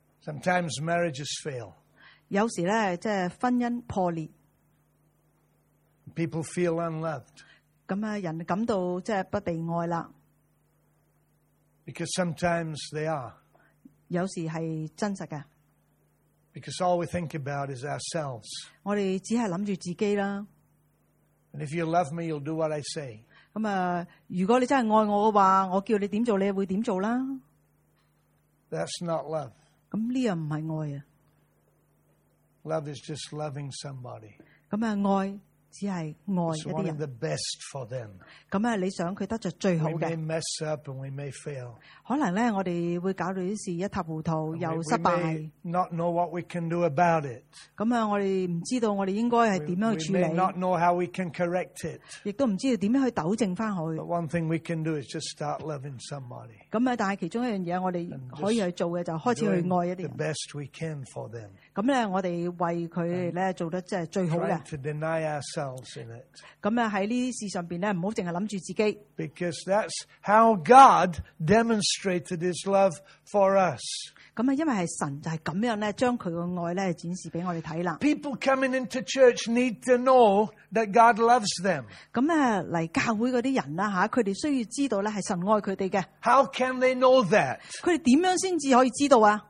Speaker 1: Sometimes marriages fail.
Speaker 2: 有時咧即係婚姻破裂。
Speaker 1: people feel unloved.
Speaker 2: 咁啊，人感到即係不被愛啦。
Speaker 1: Because sometimes they are.
Speaker 2: 有時係真實嘅。
Speaker 1: Because all we think about is ourselves.
Speaker 2: 我哋只係諗住自己啦。
Speaker 1: And if you love me, you'll do what I say.
Speaker 2: 咁啊，如果你真係愛我嘅話，我叫你點做，你會點做啦。
Speaker 1: That's not love.
Speaker 2: 咁呢樣唔係愛啊。
Speaker 1: Love is just loving somebody.
Speaker 2: 咁啊，愛只係愛一
Speaker 1: It's
Speaker 2: 啲
Speaker 1: wanting
Speaker 2: 人。
Speaker 1: the best for them.
Speaker 2: 咁啊，你想佢得着最好
Speaker 1: We may
Speaker 2: 嘅，
Speaker 1: mess up and we may fail.
Speaker 2: 可能咧我哋會搞到啲事一塌糊塗，
Speaker 1: We,
Speaker 2: 又
Speaker 1: we
Speaker 2: 失敗。
Speaker 1: may not know what we can do about it.
Speaker 2: 咁啊，我哋唔知道我哋應該係
Speaker 1: We,
Speaker 2: 點
Speaker 1: we
Speaker 2: 樣去處
Speaker 1: may not
Speaker 2: 理，
Speaker 1: know how we can correct it.
Speaker 2: 亦都唔知道點樣去糾正翻佢。
Speaker 1: But one thing we can do is just start loving somebody.
Speaker 2: 咁啊，但係其中一樣嘢我哋可以去做嘅就開始去愛
Speaker 1: Doing
Speaker 2: 一啲
Speaker 1: the
Speaker 2: 人。
Speaker 1: best we can for them.
Speaker 2: 咁咧，我哋為佢哋咧做得即係最好
Speaker 1: Trying
Speaker 2: 嘅。
Speaker 1: to deny ourselves in it.
Speaker 2: 咁啊，喺呢啲事上邊咧，唔好淨係諗住自己。
Speaker 1: Because that's how God demonstrated His love for us.
Speaker 2: 咁啊，因為係神就係咁樣咧，將佢個愛咧展示俾我哋睇啦。
Speaker 1: People coming into church need to know that God loves them.
Speaker 2: 咁啊，嚟教會嗰啲人啦嚇，佢哋需要知道咧係神愛佢哋嘅。
Speaker 1: How can they know that?
Speaker 2: 佢哋點樣先至可以知道啊？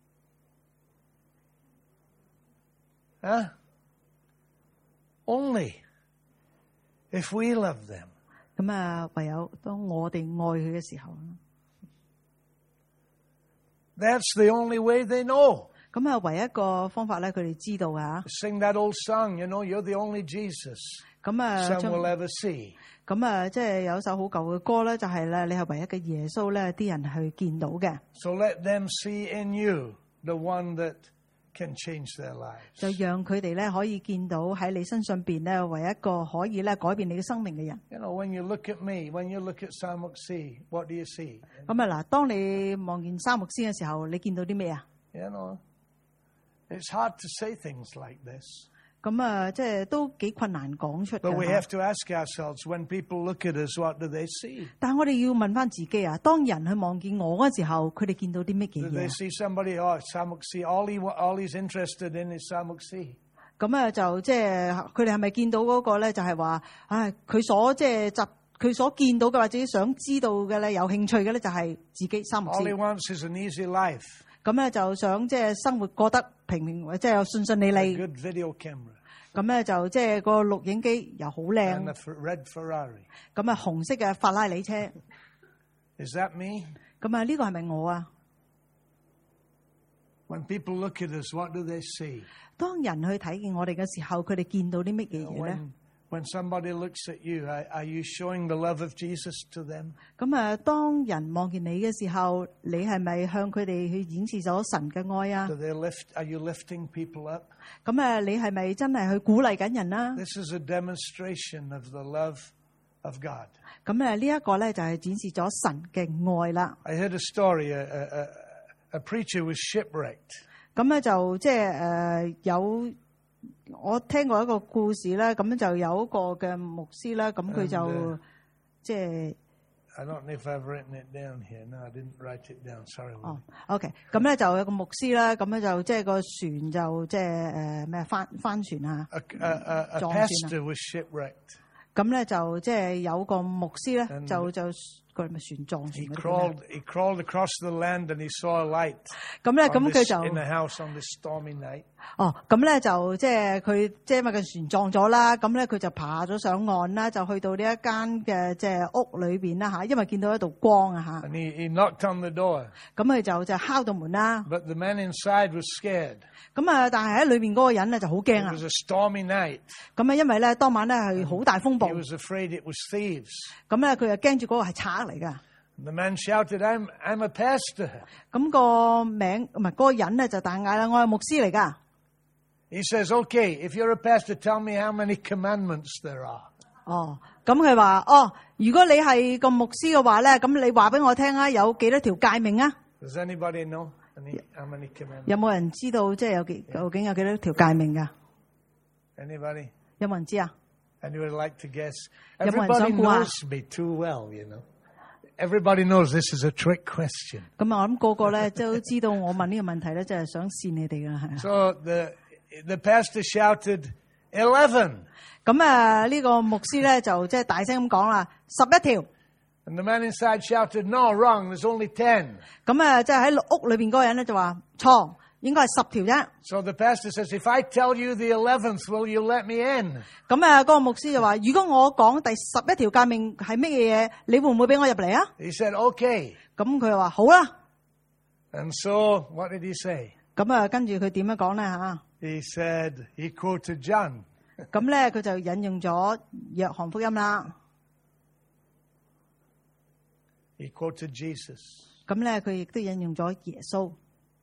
Speaker 1: Huh? Only if we love them.
Speaker 2: 咁啊，唯有當我哋愛佢嘅時候，
Speaker 1: That's the only way they know.
Speaker 2: 咁啊，唯一一個方法咧，佢哋知道啊。
Speaker 1: Sing that old song, you know, you're the only Jesus
Speaker 2: 咁啊，
Speaker 1: some
Speaker 2: 將
Speaker 1: will ever see.
Speaker 2: 咁啊，即係有首好舊嘅歌咧，就係咧，你係唯一嘅耶穌咧，啲人去見到嘅，
Speaker 1: So let them see in you the one that can change their lives.
Speaker 2: 就讓佢哋咧可以見到喺你身上邊咧，唯一一個可以咧改變你嘅生命嘅人。
Speaker 1: You know, when you look at me, when you look at Samuksi, what do you see?
Speaker 2: 咁啊嗱，當你望見沙木先嘅時候，你見到啲咩啊？
Speaker 1: You know, it's hard to say things like this.
Speaker 2: 咁啊，即係都幾困難講出
Speaker 1: But we
Speaker 2: 嘅
Speaker 1: have。to ask ourselves, when people look at us, what do they see?
Speaker 2: 但係我哋要問翻自己啊，當人去望見我嗰時候，佢哋見到啲乜嘢
Speaker 1: Do they
Speaker 2: 嘢？
Speaker 1: see somebody, oh, Samuksi, all, he, wa- all he's interested in is Samuksi?
Speaker 2: 咁啊，就即係佢哋係咪見到嗰個咧？就係話，唉，佢所即係集佢所見到嘅或者想知道嘅咧，有興趣嘅咧，就係自己沙木
Speaker 1: All he
Speaker 2: 斯。
Speaker 1: wants is an easy life,
Speaker 2: 咁咧就想即係生活過得平平，即係順順利
Speaker 1: a
Speaker 2: 利。
Speaker 1: good video camera,
Speaker 2: 咁咧就即係個錄影機又好
Speaker 1: and
Speaker 2: 靚
Speaker 1: a，f- red Ferrari.
Speaker 2: 咁啊紅色嘅法拉利車。
Speaker 1: Is that me?
Speaker 2: 咁啊呢個係咪我啊？
Speaker 1: When people look at us, what do they see?
Speaker 2: 當人去睇見我哋嘅時候，佢哋見到啲乜嘢嘢咧？
Speaker 1: When, when somebody looks at you, are, are you showing the love of Jesus to them?
Speaker 2: 咁啊，當人望見你嘅時候，你係咪向佢哋去展示咗神嘅愛啊
Speaker 1: Do？they lift? Are you lifting people up?
Speaker 2: 咁啊，你係咪真係去鼓勵緊人啦？
Speaker 1: This is a demonstration of the love of God.
Speaker 2: 咁啊，呢一個咧就係展示咗神嘅愛啦。
Speaker 1: I heard a story. A, a, a, a preacher was shipwrecked.
Speaker 2: 咁咧就即係誒有我聽過一個故事咧，咁就有一個嘅牧師咧，咁佢就
Speaker 1: And, uh,
Speaker 2: 即係
Speaker 1: I don't know if I've written it down here. No, I didn't write it down. Sorry.
Speaker 2: 哦，OK，咁咧就有個牧師啦，咁咧就即係個船就即係誒咩翻翻船啊，
Speaker 1: A, a, a, a
Speaker 2: John
Speaker 1: pastor was shipwrecked.
Speaker 2: 咁咧就即係有個牧師咧
Speaker 1: And
Speaker 2: 就就佢咪船撞
Speaker 1: He
Speaker 2: 船嗰啲咩
Speaker 1: crawled. He crawled across the land and he saw a light
Speaker 2: 咁咧
Speaker 1: on
Speaker 2: 咁佢
Speaker 1: this,
Speaker 2: 就
Speaker 1: in the house on this stormy night.
Speaker 2: 哦，咁咧就即係佢即係因為個船撞咗啦，咁咧佢就爬咗上岸啦，就去到呢一間嘅即係屋裏邊啦嚇，因為見到一道光啊嚇，
Speaker 1: And he, he knocked on the door.
Speaker 2: 咁佢就就敲到門啦，
Speaker 1: But the man inside was scared.
Speaker 2: 咁啊但係喺裏邊嗰個人咧就好驚
Speaker 1: It
Speaker 2: 啊，
Speaker 1: was a stormy night.
Speaker 2: 咁啊因為咧當晚咧係好大風暴，
Speaker 1: He was afraid it was thieves.
Speaker 2: 咁咧佢就驚住嗰個係賊嚟噶，
Speaker 1: The man shouted, I'm, I'm a pastor.
Speaker 2: 咁個名唔係嗰個人咧就大嗌啦，我係牧師嚟噶。
Speaker 1: He says, okay, if you're a pastor, tell me how many commandments there are.
Speaker 2: 哦，咁佢話哦，如果你係個牧師嘅話咧，咁你話俾我聽啊，有幾多條誡命啊？
Speaker 1: Does anybody know any, how many commandments?
Speaker 2: 有冇人知道即係有幾究竟有幾多條誡命噶？
Speaker 1: Anybody?
Speaker 2: 有冇人知啊？
Speaker 1: Anybody like to guess?
Speaker 2: 有冇人
Speaker 1: Everybody
Speaker 2: 想估啊？
Speaker 1: knows me too well, you know. Everybody knows this is a trick question.
Speaker 2: 咁啊，我諗個個咧都知道我問呢個問題咧，就係想試你哋噶，係啊。
Speaker 1: So the, the pastor shouted, eleven.
Speaker 2: 咁啊，呢個牧師咧就即係大聲咁講啦，十一條。
Speaker 1: And the man inside shouted, "No, wrong. There's only ten."
Speaker 2: 咁啊，即係喺屋裏邊嗰個人咧就話錯，應該係十條啫。
Speaker 1: So the pastor says, "If I tell you the eleventh, will you let me in?"
Speaker 2: 咁啊，嗰個牧師就話：如果我講第十一條誡命係乜嘢嘢，你會唔會俾我入嚟啊？
Speaker 1: He said, "Okay."
Speaker 2: 咁佢就話好啦。
Speaker 1: And so what did he say?
Speaker 2: 咁啊，跟住佢點樣講咧吓？
Speaker 1: He said, he quoted John.
Speaker 2: 咁咧佢就引用咗約翰福音啦。
Speaker 1: He quoted Jesus.
Speaker 2: 咁咧佢亦都引用咗耶穌。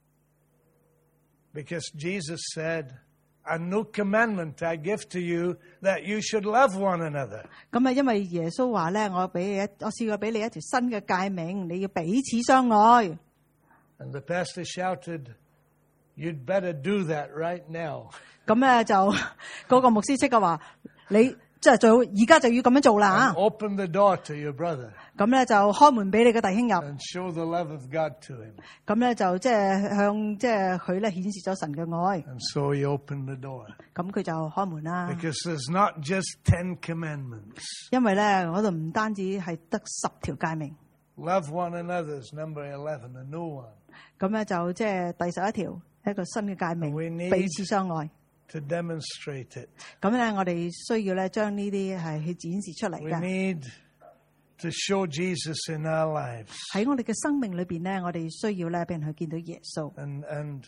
Speaker 1: Because Jesus said, "A new commandment I give to you, that you should love one another."
Speaker 2: 咁啊，因為耶穌話咧，我俾你一，我試過俾你一條新嘅誡命，你要彼此相愛。
Speaker 1: And the pastor shouted, "You'd better do that right now."
Speaker 2: 咁咧就嗰個牧師即刻話：你即係最好而家就要咁樣做啦
Speaker 1: And open the door to your brother
Speaker 2: 咁咧就開門俾你嘅弟兄入。
Speaker 1: and show the love of God to him.
Speaker 2: 咁咧就即係向即係佢咧顯示咗神嘅愛。
Speaker 1: And so he opened the door.
Speaker 2: 咁佢就開門啦。
Speaker 1: Because there's not just ten commandments.
Speaker 2: 因為咧嗰度唔單止係得十條誡命。
Speaker 1: Love one another is number eleven, a new one.
Speaker 2: 咁咧就即係第十一條一個新嘅誡命，
Speaker 1: We need
Speaker 2: 彼此相愛。
Speaker 1: To demonstrate it.
Speaker 2: 咁咧我哋需要咧將呢啲係去展示出嚟
Speaker 1: We
Speaker 2: 嘅。
Speaker 1: need to show Jesus in our lives.
Speaker 2: 喺我哋嘅生命裏邊咧，我哋需要咧俾人去見到耶穌。
Speaker 1: And, and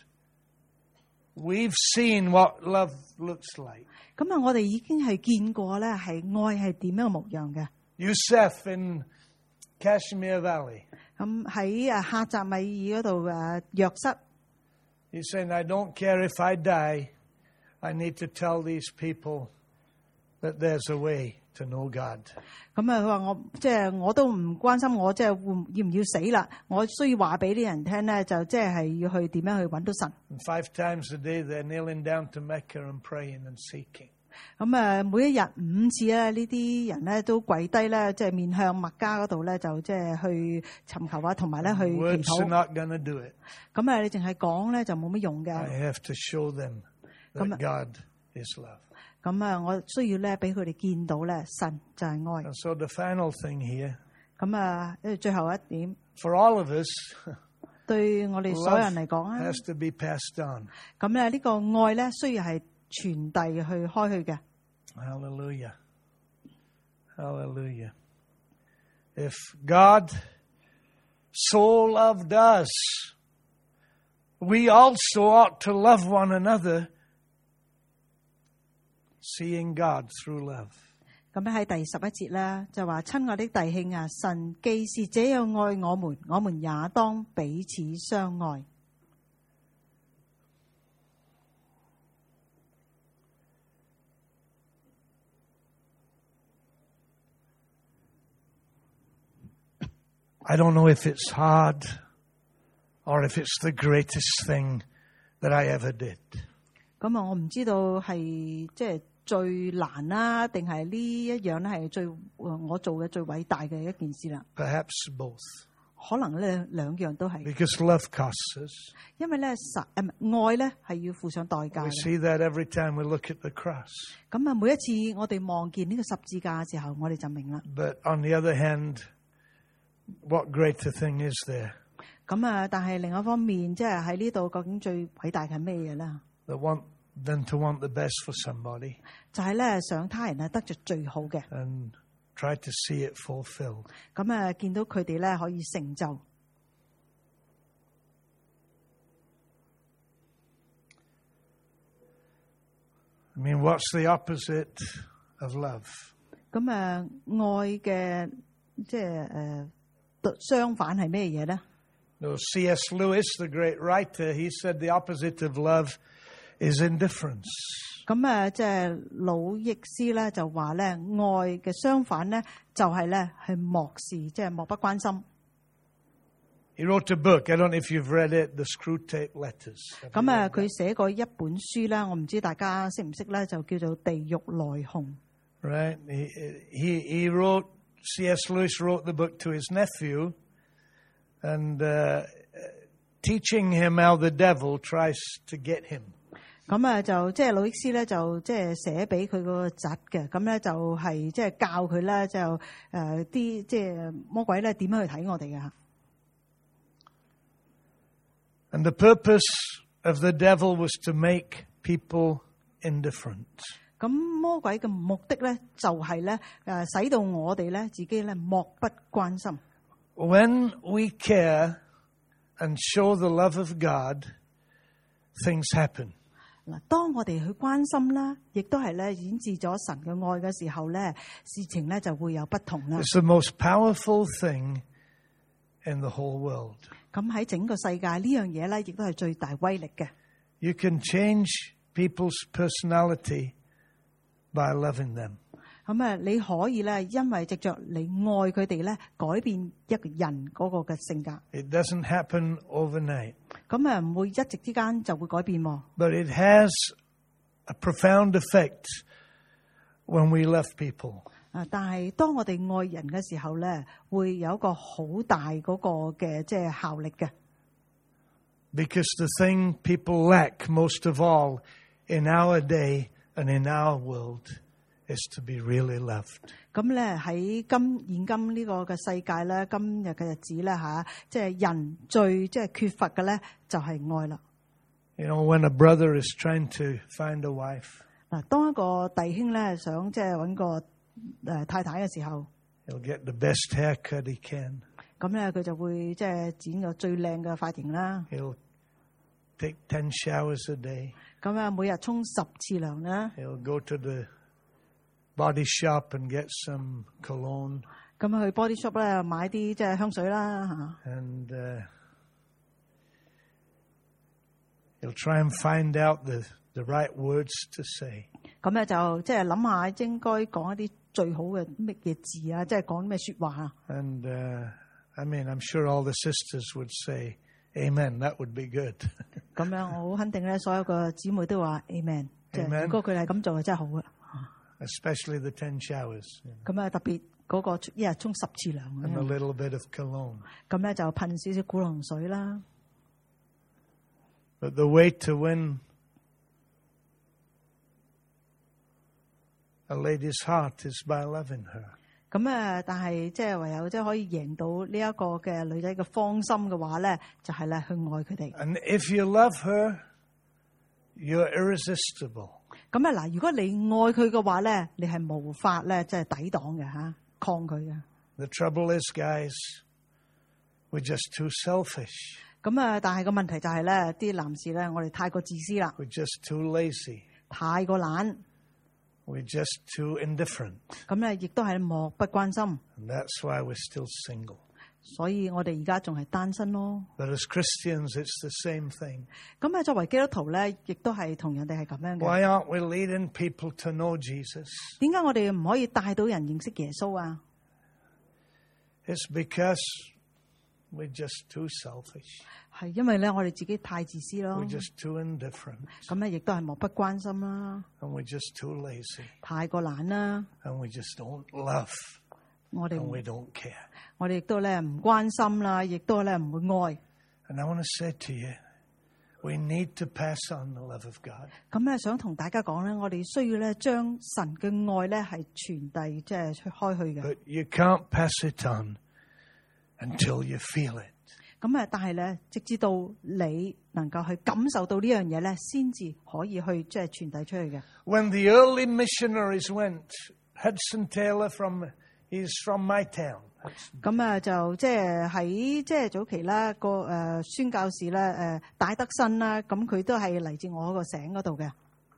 Speaker 1: we've seen what love looks like.
Speaker 2: 咁啊，我哋已經係見過咧，係愛係點樣嘅模樣嘅。
Speaker 1: Yusef in Kashmir Valley.
Speaker 2: 咁喺啊喀什米爾嗰度誒約瑟，
Speaker 1: He's saying, "I don't care if I die. I need to tell these people that there's a way to know God."
Speaker 2: 咁啊佢話我即係我都唔關心我即係會要唔要死啦，我需要話俾啲人聽咧，就即係要去點樣去揾到神。
Speaker 1: And five times a day they're kneeling down to Mecca and praying and seeking.
Speaker 2: 咁啊每一日五次咧，呢啲人咧都跪低咧，即係面向麥加嗰度咧，就即係去尋求啊，同埋咧去祈
Speaker 1: Words are
Speaker 2: 禱。
Speaker 1: not going to do it.
Speaker 2: 咁啊，你淨係講咧就冇乜用嘅。
Speaker 1: I have to show them that God is love.
Speaker 2: 咁啊，我需要咧俾佢哋見到咧，神就係愛。
Speaker 1: And so the final thing here,
Speaker 2: 咁啊，最後一點，
Speaker 1: for all of us,
Speaker 2: 對我哋所有人嚟講啊，
Speaker 1: has to be passed on.
Speaker 2: 咁咧呢個愛咧需要係傳遞去開去嘅。
Speaker 1: Hallelujah. Hallelujah. If God so loved us, we also ought to love one another, seeing God through love.
Speaker 2: 咁咧喺第十一節咧就話：親愛的弟兄啊，神既是這樣愛我們，我們也當彼此相愛。
Speaker 1: I don't know if it's hard or if it's the greatest thing that I ever did.
Speaker 2: 咁啊，我唔知道係即係最難啦，定係呢一樣咧係最我做嘅最偉大嘅一件事啦。
Speaker 1: Perhaps both.
Speaker 2: 可能咧兩樣都係，
Speaker 1: Because love costs us.
Speaker 2: 因為咧實誒愛咧係要付上代價
Speaker 1: We
Speaker 2: 嘅。
Speaker 1: see that every time we look at the cross.
Speaker 2: 咁啊，每一次我哋望見呢個十字架嘅時候，我哋就明啦。
Speaker 1: But on the other hand, what greater thing is there
Speaker 2: 咁啊，但係另一方面，即係喺呢度究竟最偉大係咩嘢咧？
Speaker 1: that want than to want the best for somebody
Speaker 2: 就係咧想他人係得着最好嘅，
Speaker 1: and try to see it fulfilled.
Speaker 2: 咁啊見到佢哋咧可以成就。
Speaker 1: I mean, what's the opposite of love?
Speaker 2: 咁啊，愛嘅即係誒相反係咩嘢咧？
Speaker 1: No, C S Lewis, the great writer, he said the opposite of love is indifference.
Speaker 2: 咁啊，即係魯益斯咧就話咧，愛嘅相反咧就係咧係漠視，即係漠不關心。
Speaker 1: He wrote a book. I don't know if you've read it, The Screwtape Letters. Have you
Speaker 2: 咁啊，
Speaker 1: read
Speaker 2: 佢
Speaker 1: that?
Speaker 2: 寫過一本書咧，我唔知大家識唔識咧，就叫做《地獄來鴻》。
Speaker 1: Right? He, he, he wrote, C S Lewis wrote the book to his nephew and uh, teaching him how the devil tries to get him.
Speaker 2: 咁啊就即係路易斯咧就即係寫俾佢個侄嘅，咁咧就係即係教佢咧就誒啲即係魔鬼咧點樣去睇我哋嘅。
Speaker 1: And the purpose of the devil was to make people indifferent.
Speaker 2: 咁魔鬼嘅目的咧就係咧誒使到我哋咧自己咧漠不關心。
Speaker 1: When we care and show the love of God, things happen.
Speaker 2: 嗱，當我哋去關心啦，亦都係咧顯示咗神嘅愛嘅時候咧，事情咧就會有不同啦。
Speaker 1: It's the most powerful thing in the whole world.
Speaker 2: 咁喺整個世界呢樣嘢咧，亦都係最大威力嘅。
Speaker 1: You can change people's personality by loving them.
Speaker 2: 咁啊，你可以咧，因為藉着你愛佢哋咧，改變一個人嗰個嘅性格。
Speaker 1: It doesn't happen overnight.
Speaker 2: 咁啊，唔會一夕之間就會改變。
Speaker 1: But it has a profound effect when we love people.
Speaker 2: 啊，但係當我哋愛人嘅時候咧，會有一個好大嗰個嘅即係效力嘅。
Speaker 1: Because the thing people lack most of all in our day and in our world is to be really loved.
Speaker 2: 咁咧喺今現今呢個嘅世界咧，今日嘅日子咧吓，即係人最即係缺乏嘅咧，就係愛啦。
Speaker 1: You know, when a brother is trying to find a wife,
Speaker 2: 嗱，當一個弟兄咧想即係揾個誒太太嘅時候，
Speaker 1: he'll get the best haircut he can.
Speaker 2: 咁咧佢就會即係剪個最靚嘅髮型啦。
Speaker 1: He'll take ten showers a day.
Speaker 2: 咁啊，每日沖十次涼啦。
Speaker 1: He'll go to the body shop and get some cologne.
Speaker 2: 咁啊，去 body shop 咧買啲即係香水啦嚇。
Speaker 1: And uh, he'll try and find out the, the right words to say.
Speaker 2: 咁咧就即係諗下應該講一啲最好嘅乜嘢字啊，即係講咩説話啊。
Speaker 1: And uh, I mean, I'm sure all the sisters would say, Amen, that would be good.
Speaker 2: 咁樣我好肯定咧，所有嘅姊妹都話 Amen， 即係如果佢係咁做，真係好嘅。
Speaker 1: Especially the ten showers.
Speaker 2: 咁啊，特別嗰個一日沖十次涼
Speaker 1: And a little bit of cologne.
Speaker 2: 咁咧就噴少少古龍水啦。
Speaker 1: But the way to win a lady's heart is by loving her.
Speaker 2: 咁啊，但係即係唯有即係可以贏到呢一個嘅女仔嘅芳心嘅話咧，就係咧去愛佢哋。
Speaker 1: And if you love her, you're irresistible.
Speaker 2: 咁啊嗱，如果你愛佢嘅話咧，你係無法咧即係抵擋嘅嚇，抗拒嘅。
Speaker 1: The trouble is, guys, we're just too selfish.
Speaker 2: 咁啊，但係個問題就係咧，啲男士咧，我哋太過自私啦，
Speaker 1: We're just too lazy.
Speaker 2: 太過懶，
Speaker 1: We're just too indifferent.
Speaker 2: 咁咧亦都係漠不關心，
Speaker 1: And that's why we're still single.
Speaker 2: 所以我哋而家仲係單身咯。
Speaker 1: But as Christians, it's the same thing.
Speaker 2: 咁啊，作為基督徒咧，亦都係同人哋係咁樣嘅。
Speaker 1: Why aren't we leading people to know Jesus?
Speaker 2: 點解我哋唔可以帶到人認識耶穌啊？
Speaker 1: It's because we're just too selfish.
Speaker 2: 係因為咧，我哋自己太自私咯。
Speaker 1: We're just too indifferent.
Speaker 2: 咁咧，亦都係漠不關心啦，
Speaker 1: And we're just too lazy.
Speaker 2: 太過懶啦。
Speaker 1: And we just don't love.
Speaker 2: 我哋
Speaker 1: And we don't care.
Speaker 2: 我哋亦都咧唔關心啦，亦都咧唔會愛。
Speaker 1: And I want to say to you, we need to pass on the love of God.
Speaker 2: 咁咧，想同大家講咧，我哋需要咧將神嘅愛咧係傳遞，即係出開去嘅。
Speaker 1: But you can't pass it on until you feel it.
Speaker 2: 咁啊，但係咧，直至到你能夠去感受到呢樣嘢咧，先至可以去即係傳遞出去嘅。
Speaker 1: When the early missionaries went, Hudson Taylor from he's from my town.
Speaker 2: 咁啊，就即係喺即係早期咧個誒宣教士咧誒戴德生啦，咁佢都係嚟自我個省嗰度嘅。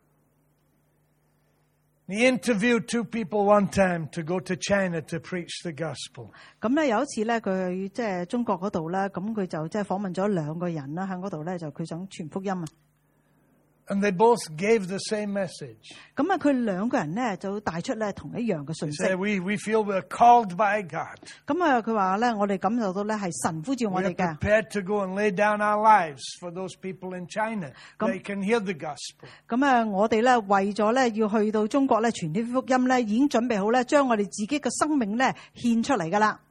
Speaker 1: He interviewed two people one time to go to China to preach the gospel.
Speaker 2: 咁咧有一次咧，佢去即係中國嗰度咧，咁佢就即係訪問咗兩個人啦，喺嗰度咧就佢想傳福音啊。
Speaker 1: And they both gave the same message.
Speaker 2: 咁啊，佢兩個人咧就帶出咧同一樣嘅信
Speaker 1: They
Speaker 2: 息。
Speaker 1: said, we, we feel we're called by God.
Speaker 2: 咁啊，佢話咧，我哋感受到咧係神呼召我
Speaker 1: We're
Speaker 2: 哋嘅。
Speaker 1: prepared to go and lay down our lives for those people in China.
Speaker 2: Come-
Speaker 1: They can hear the gospel.
Speaker 2: 咁啊，我哋咧為咗咧要去到中國咧傳啲福音咧，已經準備好咧，將我哋自己嘅生命咧獻出嚟噶啦。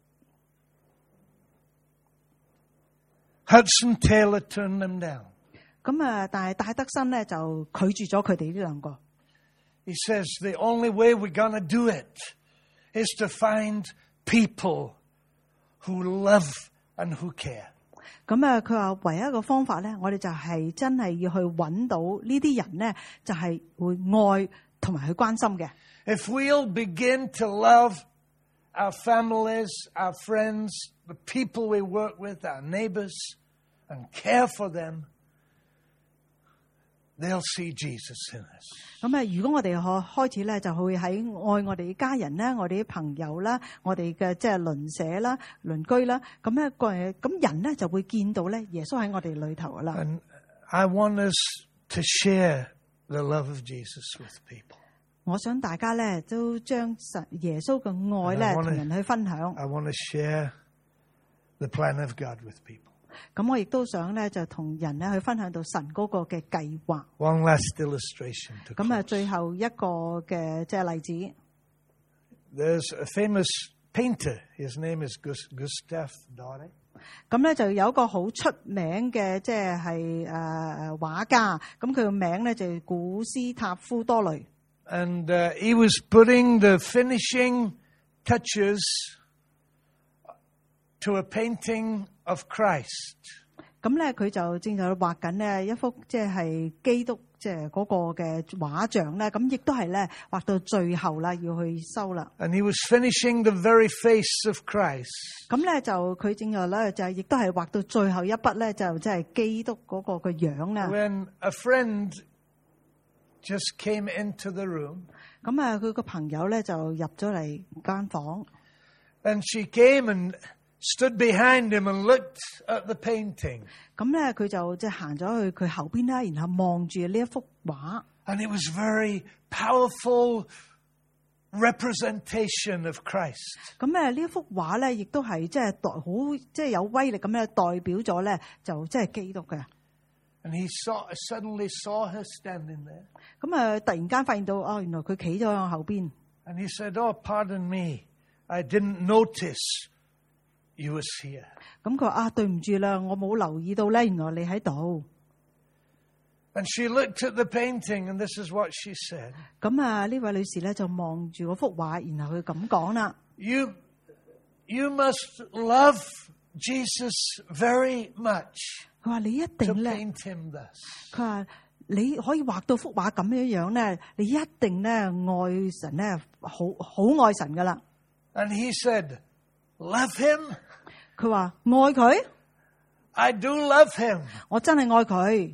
Speaker 1: Hudson Taylor turned them down.
Speaker 2: 咁啊，但係戴德生咧就拒絕咗佢哋呢兩個。
Speaker 1: He says the only way we're going to do it is to find people who love and who care.
Speaker 2: 咁啊，佢話唯一一個方法咧，我哋就係真係要去揾到呢啲人咧，就係會愛同埋去關心嘅。
Speaker 1: If we'll begin to love our families, our friends, the people we work with, our neighbors, and care for them, they'll see Jesus in us.
Speaker 2: 咁啊，如果我哋開開始咧，就會喺愛我哋嘅家人啦、我哋啲朋友啦、我哋嘅即係鄰舍啦、鄰居啦，咁咧個咁人咧就會見到咧耶穌喺我哋裏頭噶啦。
Speaker 1: And I want us to share the love of Jesus with people.
Speaker 2: 我想大家咧都將神耶穌嘅愛咧同人去分享。
Speaker 1: I want to share the plan of God with people.
Speaker 2: 咁我亦都想咧就同人咧去分享到神嗰個嘅計劃。
Speaker 1: One last illustration to close.
Speaker 2: 咁啊，最後一個嘅即係例子。
Speaker 1: There's a famous painter. His name is Gustave Doré.
Speaker 2: 咁咧就有一個好出名嘅即係係誒誒畫家，咁佢個名咧就係古斯塔夫多雷。
Speaker 1: And uh, he was putting the finishing touches to a painting of Christ.
Speaker 2: 咁咧佢就正在畫緊呢一幅即係基督即係嗰個嘅畫像咧，咁亦都係咧畫到最後啦，要去收啦。
Speaker 1: And he was finishing the very face of Christ.
Speaker 2: 咁咧就佢正在咧就係亦都係畫到最後一筆咧，就即係基督嗰個嘅樣啊。
Speaker 1: When a friend just came into the room.
Speaker 2: 咁啊，佢個朋友咧就入咗嚟間房。
Speaker 1: And she came and stood behind him and looked at the painting.
Speaker 2: 咁咧佢就即係行咗去佢後邊啦，然後望住呢一幅畫。
Speaker 1: And it was very powerful representation of Christ.
Speaker 2: 咁咧呢一幅畫咧，亦都係即係代好即係有威力咁樣代表咗咧，就即係基督嘅。
Speaker 1: And he saw suddenly saw her standing there.
Speaker 2: 咁啊，突然間發現到哦，原來佢企咗喺我後邊。
Speaker 1: And he said, "Oh, pardon me, I didn't notice you was here."
Speaker 2: 咁佢話啊，對唔住啦，我冇留意到咧，原來你喺度。
Speaker 1: And she looked at the painting, and this is what she said.
Speaker 2: 咁啊，呢位女士咧就望住嗰幅畫，然後佢咁講啦。
Speaker 1: You, you must love Jesus very much.
Speaker 2: 佢話你一定咧，佢話你可以畫到幅畫咁樣樣咧，你一定咧愛神咧，好好愛神噶啦。
Speaker 1: And he said, "Love him."
Speaker 2: 佢話愛佢
Speaker 1: I do love him.
Speaker 2: 我真係愛佢。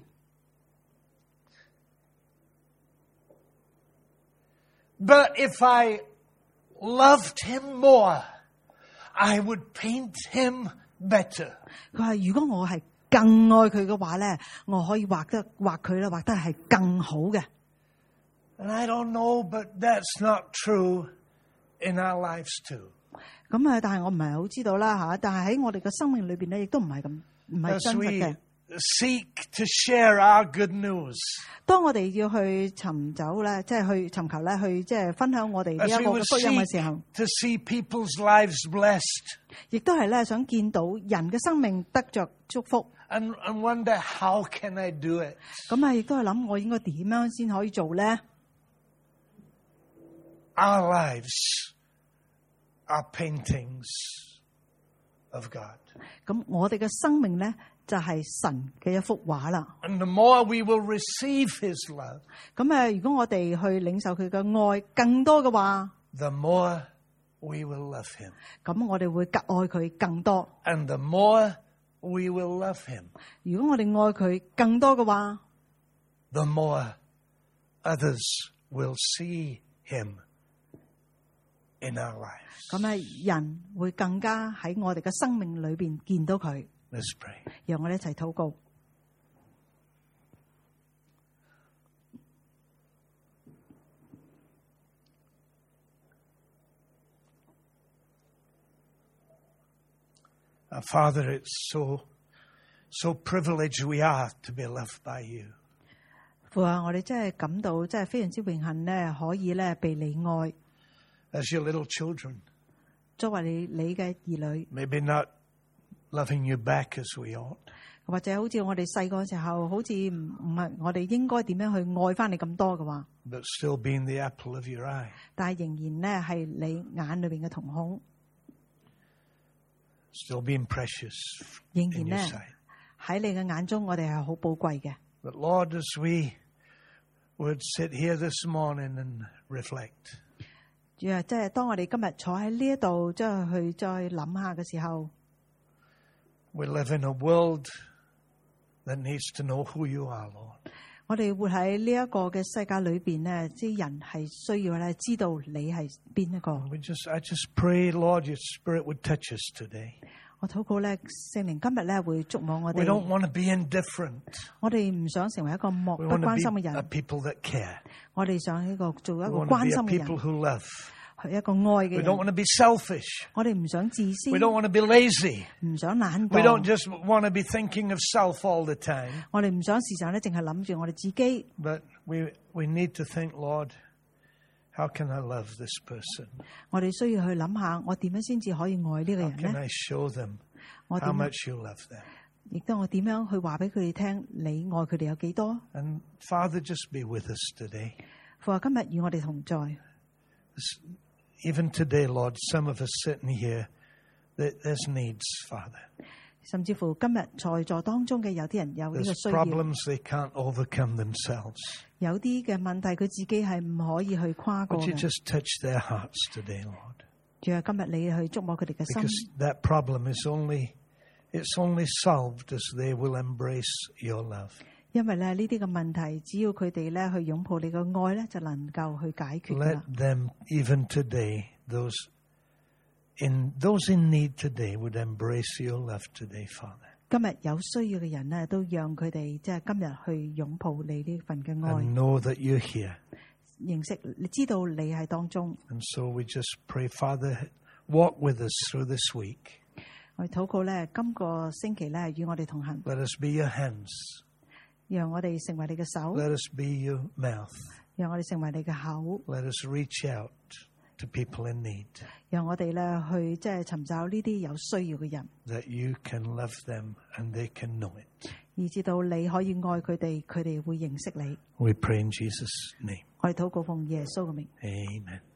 Speaker 1: But if I loved him more, I would paint him better.
Speaker 2: 佢話如果我係更愛佢嘅話咧，我可以畫得畫佢咧，畫得係更好嘅。
Speaker 1: And I don't know, but that's not true in our lives too.
Speaker 2: 咁啊，但係我唔係好知道啦吓，但係喺我哋嘅生命裏邊咧，亦都唔係咁唔係真實嘅。
Speaker 1: Seek to share our good news.
Speaker 2: 當我哋要去尋找咧，即係去尋求咧，去即係分享我哋呢一個福音嘅時候
Speaker 1: to see people's lives blessed.
Speaker 2: 亦都係咧想見到人嘅生命得着祝福。
Speaker 1: And, and wonder how can I do it?
Speaker 2: 咁啊，亦都係諗我應該點樣先可以做咧
Speaker 1: ？Our lives are paintings of God.
Speaker 2: 咁我哋嘅生命咧就係神嘅一幅畫啦。
Speaker 1: And the more we will receive His love,
Speaker 2: 咁啊，如果我哋去領受佢嘅愛更多嘅話，
Speaker 1: the more we will love Him.
Speaker 2: 咁我哋會愛佢更多。
Speaker 1: And the more we will love Him,
Speaker 2: 如果我哋愛佢更多嘅話，
Speaker 1: the more others will see Him in our lives.
Speaker 2: 咁啊，人會更加喺我哋嘅生命裏邊見到佢。
Speaker 1: Let's pray.
Speaker 2: 讓我哋一齊禱告。
Speaker 1: Our Father, it's so, so privileged we are to be loved by you.
Speaker 2: 父啊，我哋真係感到真係非常之榮幸咧，可以咧被你愛。
Speaker 1: As your little children,
Speaker 2: 作為你你嘅兒女，
Speaker 1: maybe not loving you back as we ought.
Speaker 2: 或者好似我哋細個嘅時候，好似唔唔係我哋應該點樣去愛翻你咁多嘅話，
Speaker 1: but still being the apple of your eye.
Speaker 2: 但係仍然咧係你眼裏邊嘅瞳孔，
Speaker 1: Still being precious
Speaker 2: 仍
Speaker 1: in
Speaker 2: 然
Speaker 1: your
Speaker 2: 咧
Speaker 1: sight.
Speaker 2: 喺你嘅眼中，我哋係好寶貴嘅。
Speaker 1: But Lord, as we would sit here this morning and reflect,
Speaker 2: 主啊，即係當我哋今日坐喺呢一度，即係去再諗下嘅時候，
Speaker 1: we live in a world that needs to know who you are, Lord.
Speaker 2: 我哋活喺呢一個嘅世界裏邊咧，啲人係需要咧知道你係邊一個。
Speaker 1: We just, I just pray, Lord, your Spirit would touch us today.
Speaker 2: 我禱告咧，聖靈今日咧會觸摸我
Speaker 1: We
Speaker 2: 哋。
Speaker 1: don't want to be indifferent.
Speaker 2: 我哋唔想成為一個漠不
Speaker 1: We want
Speaker 2: 關
Speaker 1: to
Speaker 2: 心嘅
Speaker 1: be a
Speaker 2: 人，
Speaker 1: people that care.
Speaker 2: 我哋想一個做一
Speaker 1: We
Speaker 2: 個
Speaker 1: want to
Speaker 2: 關
Speaker 1: be
Speaker 2: 心
Speaker 1: a
Speaker 2: 嘅
Speaker 1: people
Speaker 2: 人，
Speaker 1: who love.
Speaker 2: 係一個愛嘅
Speaker 1: We don't want
Speaker 2: 人。
Speaker 1: to be selfish.
Speaker 2: 我哋唔想自私，
Speaker 1: We don't want to be lazy.
Speaker 2: 唔想懶
Speaker 1: We don't
Speaker 2: 惰，
Speaker 1: just want to be thinking of self all the time.
Speaker 2: 我哋唔想時常咧淨係諗住我哋自己。
Speaker 1: But we we need to think, Lord, how can I love this person?
Speaker 2: 我哋需要去諗下，我點樣先至可以愛呢個
Speaker 1: How
Speaker 2: 人
Speaker 1: can
Speaker 2: 呢？
Speaker 1: I show them
Speaker 2: 我
Speaker 1: how
Speaker 2: 點，
Speaker 1: much you love them?
Speaker 2: 亦都我點樣去話俾佢哋聽，你愛佢哋有幾多？
Speaker 1: And Father, just be with us today.
Speaker 2: 父啊，今日與我哋同在。
Speaker 1: Even today, Lord, some of us sitting here, there- there's needs, Father.
Speaker 2: 甚至乎今日在座當中嘅有啲人有呢個
Speaker 1: There's
Speaker 2: 需要，
Speaker 1: problems they can't overcome themselves.
Speaker 2: 有啲嘅問題佢自己係唔可以去跨過
Speaker 1: Would you
Speaker 2: 嘅。
Speaker 1: just touch their hearts today, Lord?
Speaker 2: 主啊，今日你去觸摸佢哋嘅
Speaker 1: Because
Speaker 2: 心，
Speaker 1: that problem is only, it's only solved as they will embrace your love.
Speaker 2: 因為咧呢啲嘅問題，只要佢哋咧去擁抱你嘅愛咧，就能夠去解決㗎
Speaker 1: Let
Speaker 2: 啦。
Speaker 1: them, even today, those in those in need today would embrace your love today, Father.
Speaker 2: 今日有需要嘅人咧，都讓佢哋即係今日去擁抱你呢份嘅愛，
Speaker 1: And know that you're here.
Speaker 2: 認識你知道你喺當中。
Speaker 1: And so we just pray, Father, walk with us through this week.
Speaker 2: 我哋禱告咧，今個星期咧與我哋同行，
Speaker 1: Let us be your hands.
Speaker 2: 讓我哋成為你嘅手，
Speaker 1: Let us be your mouth.
Speaker 2: 讓我哋成為你嘅口，
Speaker 1: Let us reach out to people in need,
Speaker 2: 讓我哋咧去即係尋找呢啲有需要嘅人，
Speaker 1: that you can love them and they can know it.
Speaker 2: 以至到你可以愛佢哋，佢哋會認識你。
Speaker 1: We pray in Jesus' name.
Speaker 2: 我哋禱告奉耶穌嘅名。
Speaker 1: Amen.